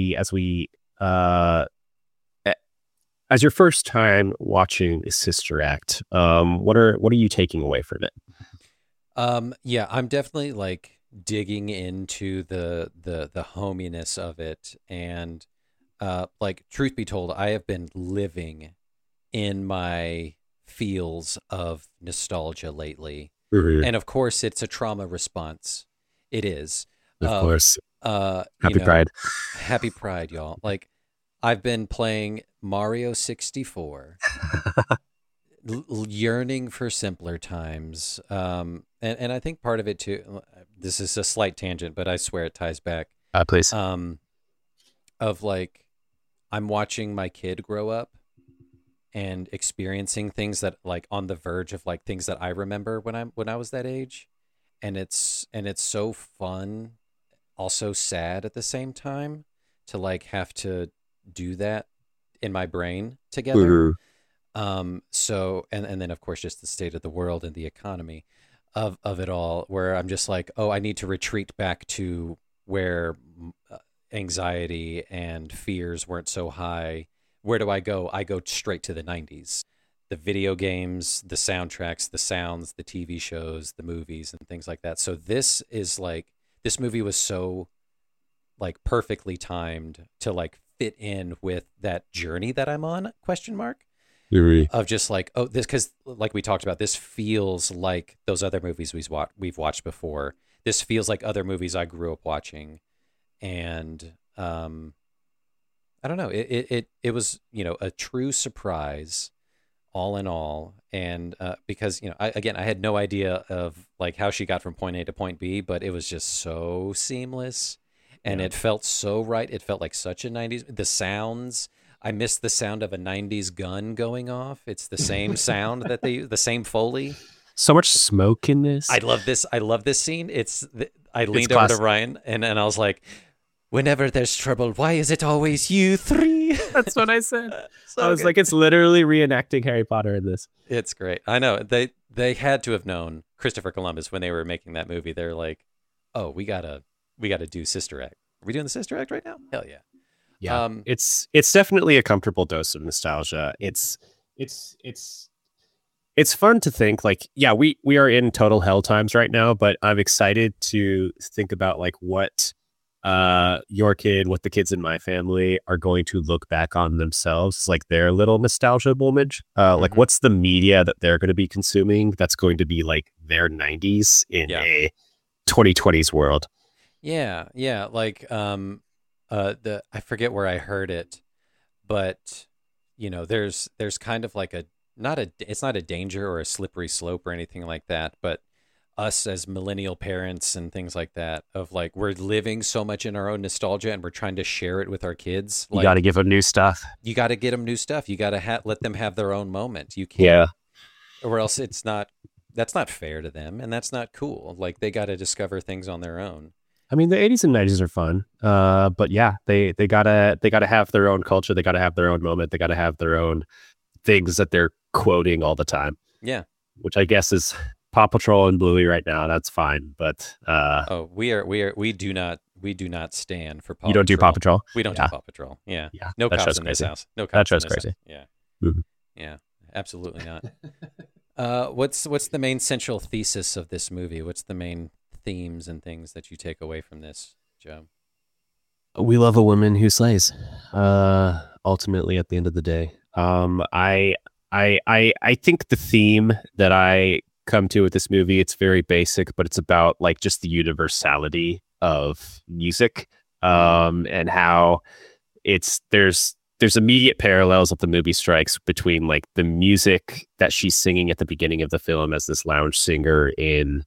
your first time watching Sister Act? What are you taking away from it? I'm definitely like digging into the hominess of it, and like, truth be told, I have been living in my feels of nostalgia lately. And of course it's a trauma response. It is, of course. Happy Pride. Happy Pride, y'all. Like, I've been playing Mario 64 yearning for simpler times. and I think part of it too. This is a slight tangent, but I swear it ties back. Please. Um, of like I'm watching my kid grow up and experiencing things that like on the verge of like things that I remember when I was that age, and it's so fun, also sad at the same time to like have to do that in my brain together. Mhm. So and then of course just the state of the world and the economy of it all, where I'm just like, oh, I need to retreat back to where anxiety and fears weren't so high. Where do I go? I go straight to the 90s. The video games, the soundtracks, the sounds, the TV shows, the movies and things like that. So this is like this movie was so like perfectly timed to like fit in with that journey that I'm on, question mark, Agree. of just like, oh, this, because like we talked about, this feels like those other movies we've watched before. This feels like other movies I grew up watching. And I don't know, it was, you know, a true surprise all in all. And because, you know, I had no idea of like how she got from point A to point B, but it was just so seamless and Yeah. it felt so right. It felt like such a 90s. The sounds, I missed the sound of a 90s gun going off. It's the same sound that the same Foley. So much smoke in this. I love this. I love this scene. I leaned over to classic. Ryan and I was like, whenever there's trouble, why is it always you three? That's what I said. So I was good. like, it's literally reenacting Harry Potter in this. It's great. I know they had to have known Christopher Columbus when they were making that movie. They're like, oh, we gotta do Sister Act. Are we doing the Sister Act right now? Hell yeah. Yeah, Um, it's definitely a comfortable dose of nostalgia. It's fun to think like, yeah, we are in total hell times right now, but I'm excited to think about like what your kid, what the kids in my family are going to look back on themselves, like their little nostalgia moment. Like mhm. what's the media that they're going to be consuming that's going to be like their 90s in Yeah. a 2020s world. Yeah, yeah. Like the I forget where I heard it, but you know, there's kind of like a not a it's not a danger or a slippery slope or anything like that, but us as millennial parents and things like that, of like we're living so much in our own nostalgia and we're trying to share it with our kids. You got to Like give them new stuff. you got to get them new stuff. You got to let them have their own moment. You can't, Yeah. or else it's not. That's not fair to them, and that's not cool. Like they got to discover things on their own. I mean, the 80s and 90s are fun. But yeah, they gotta have their own culture. They gotta have their own moment. They gotta have their own things that they're quoting all the time, Yeah. which I guess is Paw Patrol and Bluey right now. That's fine. But Oh, we do not stand for Paw you don't do Paw Patrol. Patrol? We don't do Yeah. Paw Patrol. Yeah. Yeah. No That cops show's in this crazy. house. No That cops in show's this house. crazy. Yeah. Mhm. Yeah. Absolutely not. What's the main central thesis of this movie? What's the main themes and things that you take away from this, Joe? We love a woman who slays. Ultimately, at the end of the day, I think the theme that I come to with this movie, it's very basic, but it's about like just the universality of music, and how there's immediate parallels of the movie strikes between like the music that she's singing at the beginning of the film as this lounge singer in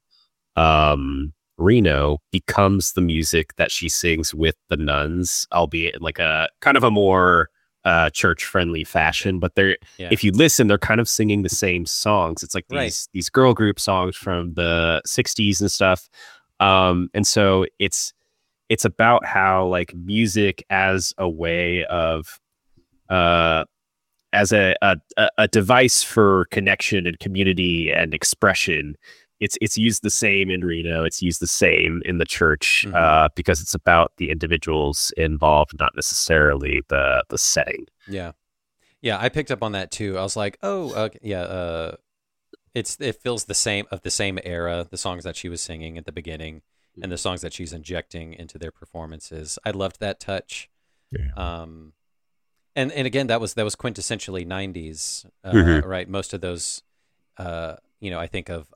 Reno becomes the music that she sings with the nuns, albeit in like a kind of a more church friendly fashion. But they're Yeah. if you listen, they're kind of singing the same songs. It's like Right. these girl group songs from the 60s and stuff. And so it's about how like music as a way of uh as a device for connection and community and expression. It's used the same in Reno. It's used the same in the church, because it's about the individuals involved, not necessarily the setting. Yeah. Yeah, I picked up on that too. I was like, "Oh, okay, yeah, it feels the same era, the songs that she was singing at the beginning and the songs that she's injecting into their performances." I loved that touch. Yeah. And again, that was quintessentially 90s, Mhm. right? Most of those you know, I think of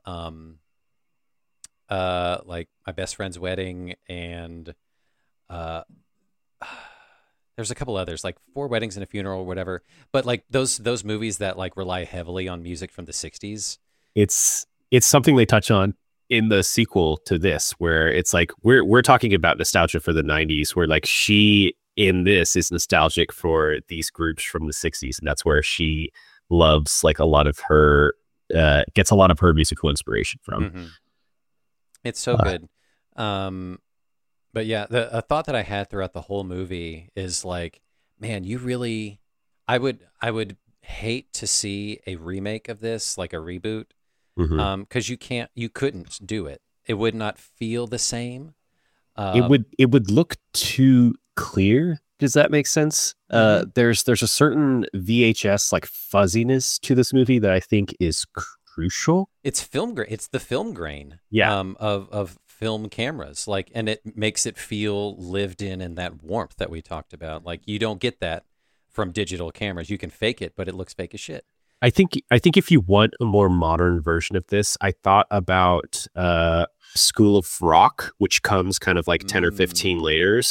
like My Best Friend's Wedding and uh there's a couple others, like Four Weddings and a Funeral or whatever. But like those movies that like rely heavily on music from the 60s. It's something they touch on. in the sequel to this, where it's like we're talking about nostalgia for the 90s, where like she in this is nostalgic for these groups from the 60s, and that's where she loves like a lot of her gets a lot of her musical inspiration from. Mm-hmm. It's so good. But yeah, a thought that I had throughout the whole movie is like, man, you really, I would hate to see a remake of this, like a reboot, because you couldn't do it. It would not feel the same. It would look too clear. Does that make sense? There's a certain VHS like fuzziness to this movie that I think is crucial. It's film grain. It's the film grain. Yeah. Of film cameras, like, and it makes it feel lived in and that warmth that we talked about. Like, you don't get that from digital cameras. You can fake it, but it looks fake as shit. I think if you want a more modern version of this, I thought about School of Rock, which comes kind of like 10 or 15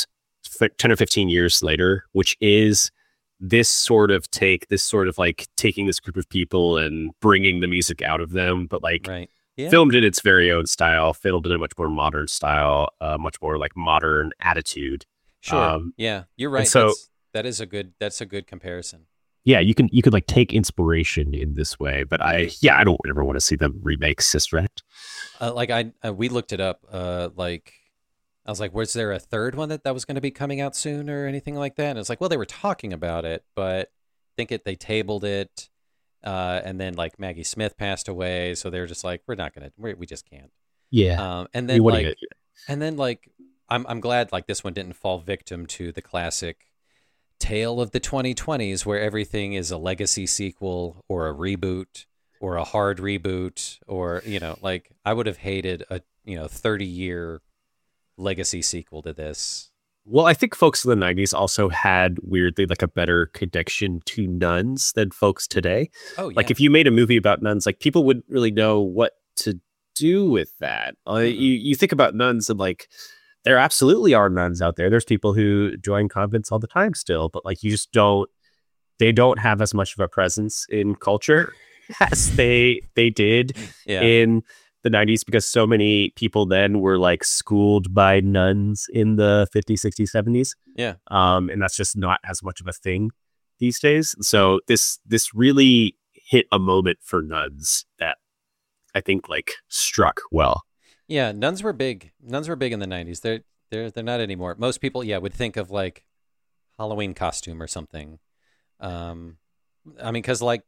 years later, which is this sort of like taking this group of people and bringing the music out of them, but like Right. Yeah. filmed in its very own style, filmed in a much more modern style, much more like modern attitude. Sure. Yeah, you're right. So that's a good comparison. yeah, you could like take inspiration in this way, but I don't ever want to see them remake Sister Act. Like we looked it up. Like I was like, was there a third one that was going to be coming out soon or anything like that? And it's like, well, they were talking about it, but I think they tabled it. And then like Maggie Smith passed away, so they're just like, we just can't. Yeah. And then like I'm glad like this one didn't fall victim to the classic tale of the 2020s where everything is a legacy sequel or a reboot or a hard reboot, or like I would have hated a 30-year legacy sequel to this. Well, I think folks in the 90s also had weirdly like a better connection to nuns than folks today. Oh, yeah. Like if you made a movie about nuns, like people wouldn't really know what to do with that. You think about nuns and like there absolutely are nuns out there. There's people who join convents all the time still, but like they don't have as much of a presence in culture as they did in the 90s, because so many people then were like schooled by nuns in the 50s, 60s, 70s. Yeah. And that's just not as much of a thing these days. So this really hit a moment for nuns that I think like struck well. Yeah, nuns were big. Nuns were big in the 90s. They're not anymore. Most people, would think of like Halloween costume or something. I mean, because like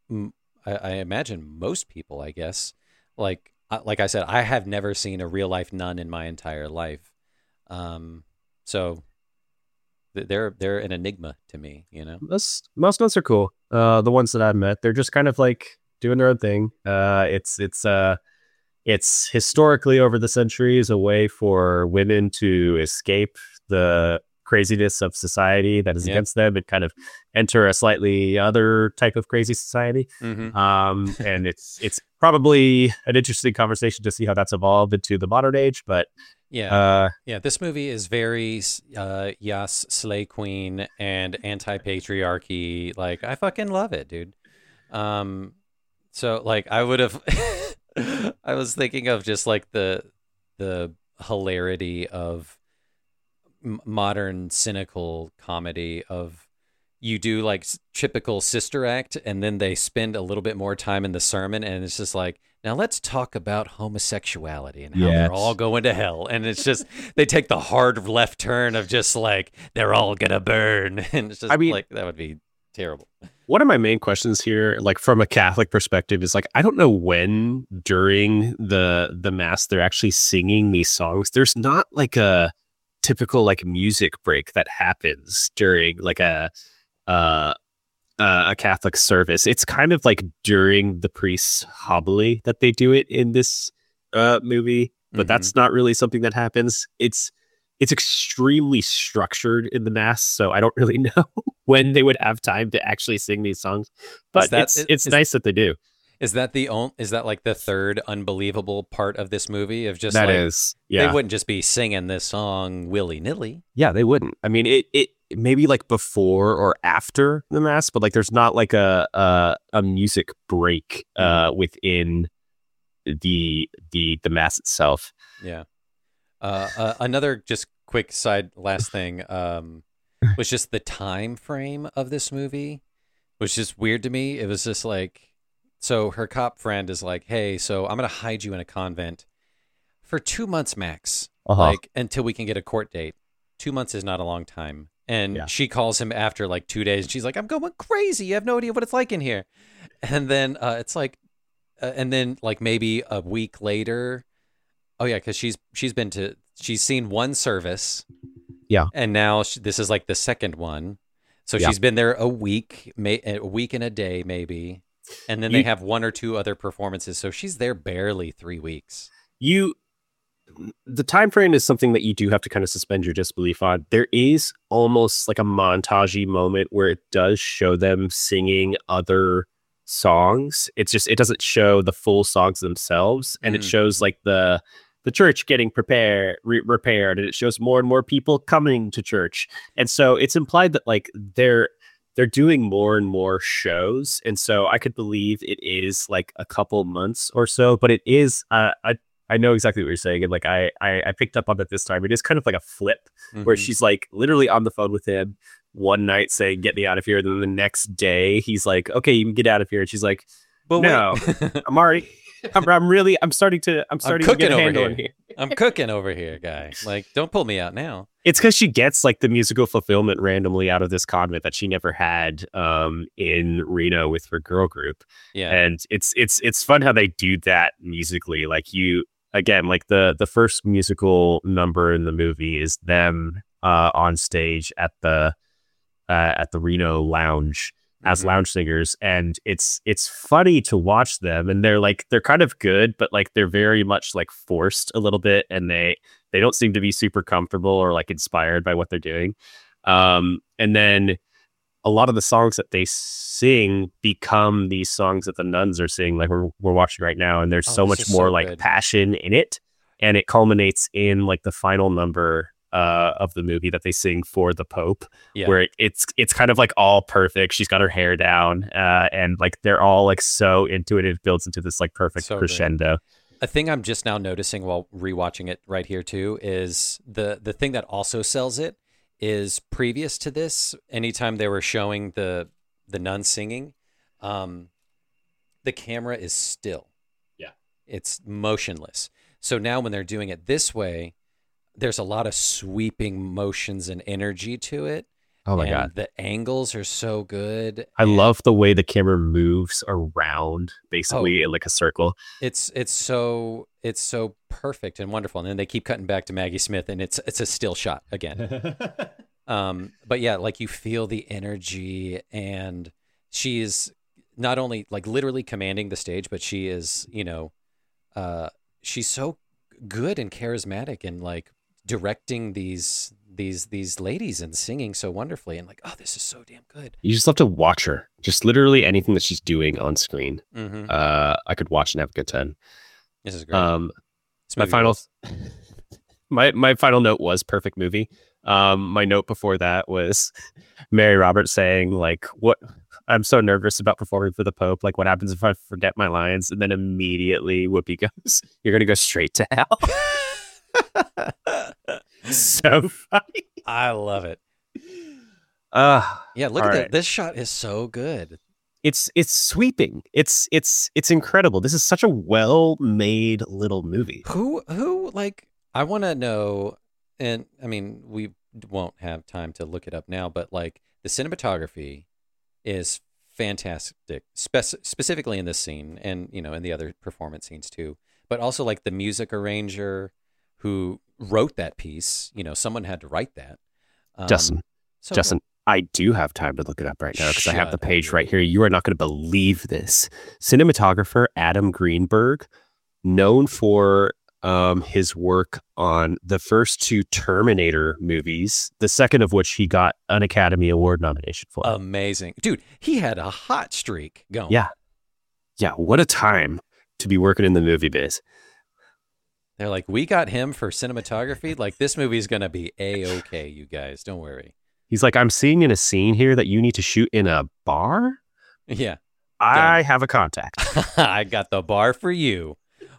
I imagine most people, I guess, like I said, I have never seen a real life nun in my entire life. So they're an enigma to me, Most nuns are cool. The ones that I've met, they're just kind of like doing their own thing. It's historically over the centuries a way for women to escape the craziness of society that is against them and kind of enter a slightly other type of crazy society. And it's probably an interesting conversation to see how that's evolved into the modern age. But this movie is very Yas, Slay Queen, and anti-patriarchy. Like, I fucking love it, dude. So like I would have I was thinking of just like the hilarity of modern cynical comedy of you do like typical Sister Act, and then they spend a little bit more time in the sermon, and it's just like, now let's talk about homosexuality and how they're all going to hell. And it's just, they take the hard left turn of just like, they're all gonna burn. And it's just like, that would be terrible. One of my main questions here, like from a Catholic perspective, is like, I don't know when during the Mass they're actually singing these songs. There's not like a typical like music break that happens during like a Catholic service. It's kind of like during the priest's homily that they do it in this movie, but that's not really something that happens. It's extremely structured in the Mass, so I don't really know when they would have time to actually sing these songs. But it's nice that they do. Is that like the third unbelievable part of this movie? Of just they wouldn't just be singing this song willy nilly. Yeah, they wouldn't. I mean, it maybe like before or after the Mass, but like there's not like a music break within the mass itself. Yeah. Another just quick last thing was just the time frame of this movie was just weird to me. It was just like, so her cop friend is like, hey, so I'm going to hide you in a convent for 2 months max, like until we can get a court date. 2 months is not a long time. And she calls him after like 2 days. And she's like, I'm going crazy. You have no idea what it's like in here. And then it's like, and then like maybe a week later. Oh yeah, because she's seen one service. Yeah. And now this is like the second one. So she's been there a week and a day maybe. And then they have one or two other performances. So she's there barely 3 weeks. The time frame is something that you do have to kind of suspend your disbelief on. There is almost like a montagey moment where it does show them singing other songs. It doesn't show the full songs themselves, and it shows like the church getting repaired, and it shows more and more people coming to church. And so it's implied that like they're doing more and more shows. And so I could believe it is like a couple months or so, but it is I know exactly what you're saying. And like, I picked up on it this time. It is kind of like a flip where she's like literally on the phone with him one night saying, get me out of here. And then the next day he's like, okay, you can get out of here. And she's like, but no, I'm starting to get a handle in here. I'm cooking over here, guy. Like, don't pull me out now. It's because she gets like the musical fulfillment randomly out of this convent that she never had in Reno with her girl group. Yeah. And it's fun how they do that musically. Like again, like the first musical number in the movie is them on stage at the Reno Lounge as lounge singers, and it's funny to watch them, and they're kind of good, but like they're very much like forced a little bit, and they don't seem to be super comfortable or like inspired by what they're doing. And then a lot of the songs that they sing become these songs that the nuns are singing, like we're watching right now, and there's so much more like good passion in it, and it culminates in like the final number of the movie that they sing for the Pope, where it's kind of like all perfect. She's got her hair down, and like they're all like so into it. It builds into this like perfect crescendo. Good. A thing I'm just now noticing while rewatching it right here too is the thing that also sells it is previous to this, anytime they were showing the nun singing, the camera is still. Yeah. It's motionless. So now when they're doing it this way, there's a lot of sweeping motions and energy to it. Oh my God. The angles are so good. I love the way the camera moves around basically in like a circle. It's so perfect and wonderful. And then they keep cutting back to Maggie Smith, and it's a still shot again. But yeah, like you feel the energy, and she is not only like literally commanding the stage, but she is, she's so good and charismatic and like directing these ladies and singing so wonderfully, and like, oh, this is so damn good. You just have to watch her. Just literally anything that she's doing on screen. I could watch and have a good time. This is great. My final note was perfect movie. My note before that was Mary Roberts saying like, what, I'm so nervous about performing for the Pope. Like, what happens if I forget my lines? And then immediately Whoopi goes, you're going to go straight to hell. So funny. I love it. Yeah, look at that. This shot is so good. It's sweeping. It's incredible. This is such a well-made little movie. Who like, I want to know, and I mean, we won't have time to look it up now, but like the cinematography is fantastic, specifically in this scene, and in the other performance scenes too. But also like the music arranger who wrote that piece, someone had to write that. Justin, I do have time to look it up right now because I have the page right here. You are not going to believe this. Cinematographer Adam Greenberg, known for his work on the first two Terminator movies, the second of which he got an Academy Award nomination for. Amazing. Dude, he had a hot streak going. Yeah. What a time to be working in the movie biz. They're like, we got him for cinematography. Like, this movie's going to be A-okay, you guys. Don't worry. He's like, I'm seeing in a scene here that you need to shoot in a bar? Yeah. I have a contact. I got the bar for you.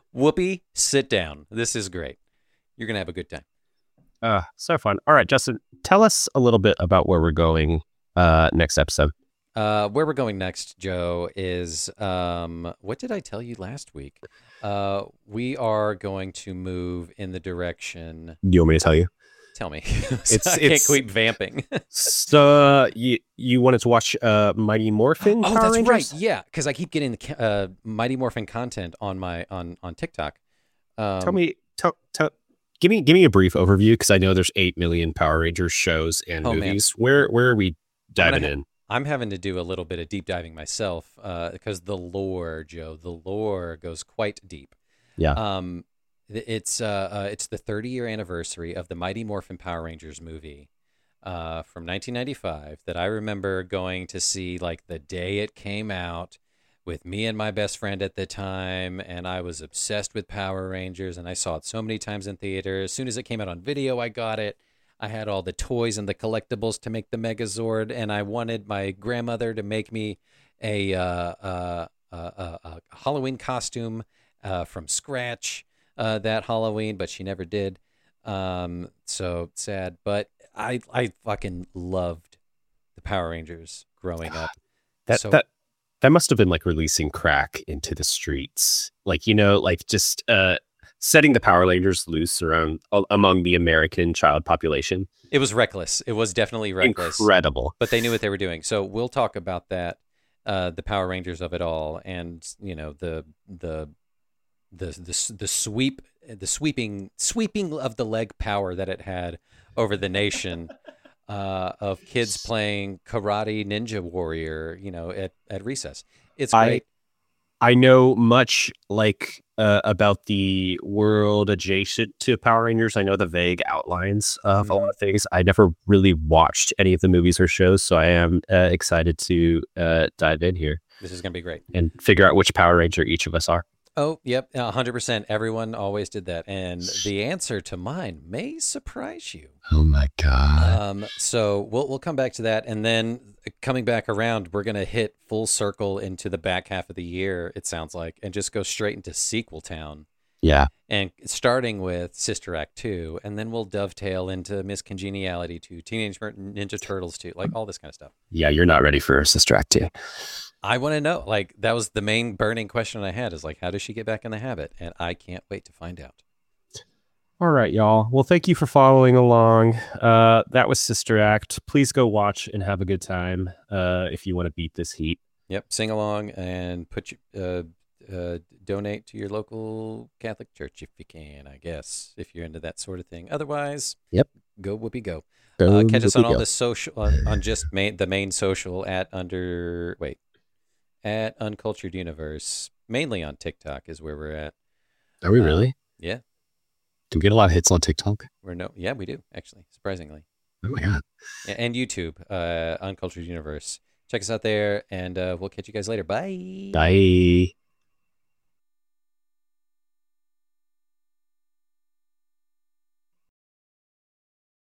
Whoopi, sit down. This is great. You're gonna have a good time. So fun. All right, Justin, tell us a little bit about where we're going next episode. Where we're going next, Joe, is what did I tell you last week? We are going to move in the direction. Do you want me to tell you? Tell me. It's I can't keep vamping. So you wanted to watch Mighty Morphin Oh, Power that's Rangers? right. Yeah, because I keep getting the Mighty Morphin content on my on TikTok. Tell me, give me a brief overview because I know there's 8 million Power Rangers shows and movies. Where are we diving in? I'm having to do a little bit of deep diving myself because the lore, Joe, the lore goes quite deep. Yeah. It's the 30-year anniversary of the Mighty Morphin Power Rangers movie from 1995 that I remember going to see like the day it came out with me and my best friend at the time, and I was obsessed with Power Rangers, and I saw it so many times in theater. As soon as it came out on video, I got it. I had all the toys and the collectibles to make the Megazord, and I wanted my grandmother to make me a Halloween costume from scratch that Halloween, but she never did. So sad. But I fucking loved the Power Rangers growing up. That must have been like releasing crack into the streets. Like, like just setting the Power Rangers loose around among the American child population. It was reckless. It was definitely reckless. Incredible. But they knew what they were doing. So we'll talk about that, the Power Rangers of it all, and the sweeping of the leg power that it had over the nation. Of kids playing karate ninja warrior, at recess. It's great. I know much about the world adjacent to Power Rangers. I know the vague outlines of a lot of things. I never really watched any of the movies or shows, so I am excited to dive in here. This is going to be great. And figure out which Power Ranger each of us are. Oh, yep, 100%. Everyone always did that. And the answer to mine may surprise you. Oh, my God. So we'll come back to that. And then coming back around, we're going to hit full circle into the back half of the year, it sounds like, and just go straight into Sequel Town. Yeah. And starting with Sister Act 2, and then we'll dovetail into Miss Congeniality 2, Teenage Mutant Ninja Turtles 2, like all this kind of stuff. Yeah, you're not ready for Sister Act 2. I want to know, like, that was the main burning question I had is like, how does she get back in the habit? And I can't wait to find out. All right, y'all. Well, thank you for following along. That was Sister Act. Please go watch and have a good time if you want to beat this heat. Yep. Sing along and donate to your local Catholic church if you can, I guess, if you're into that sort of thing. Otherwise, yep. Go Whoopi go. Go catch us on all go. the social, on just the main social at Uncultured Universe. Mainly on TikTok is where we're at. Are we really? Yeah. Do we get a lot of hits on TikTok? Yeah, we do, actually, surprisingly. Oh my God. Yeah, and YouTube, Uncultured Universe. Check us out there, and we'll catch you guys later. Bye. Bye.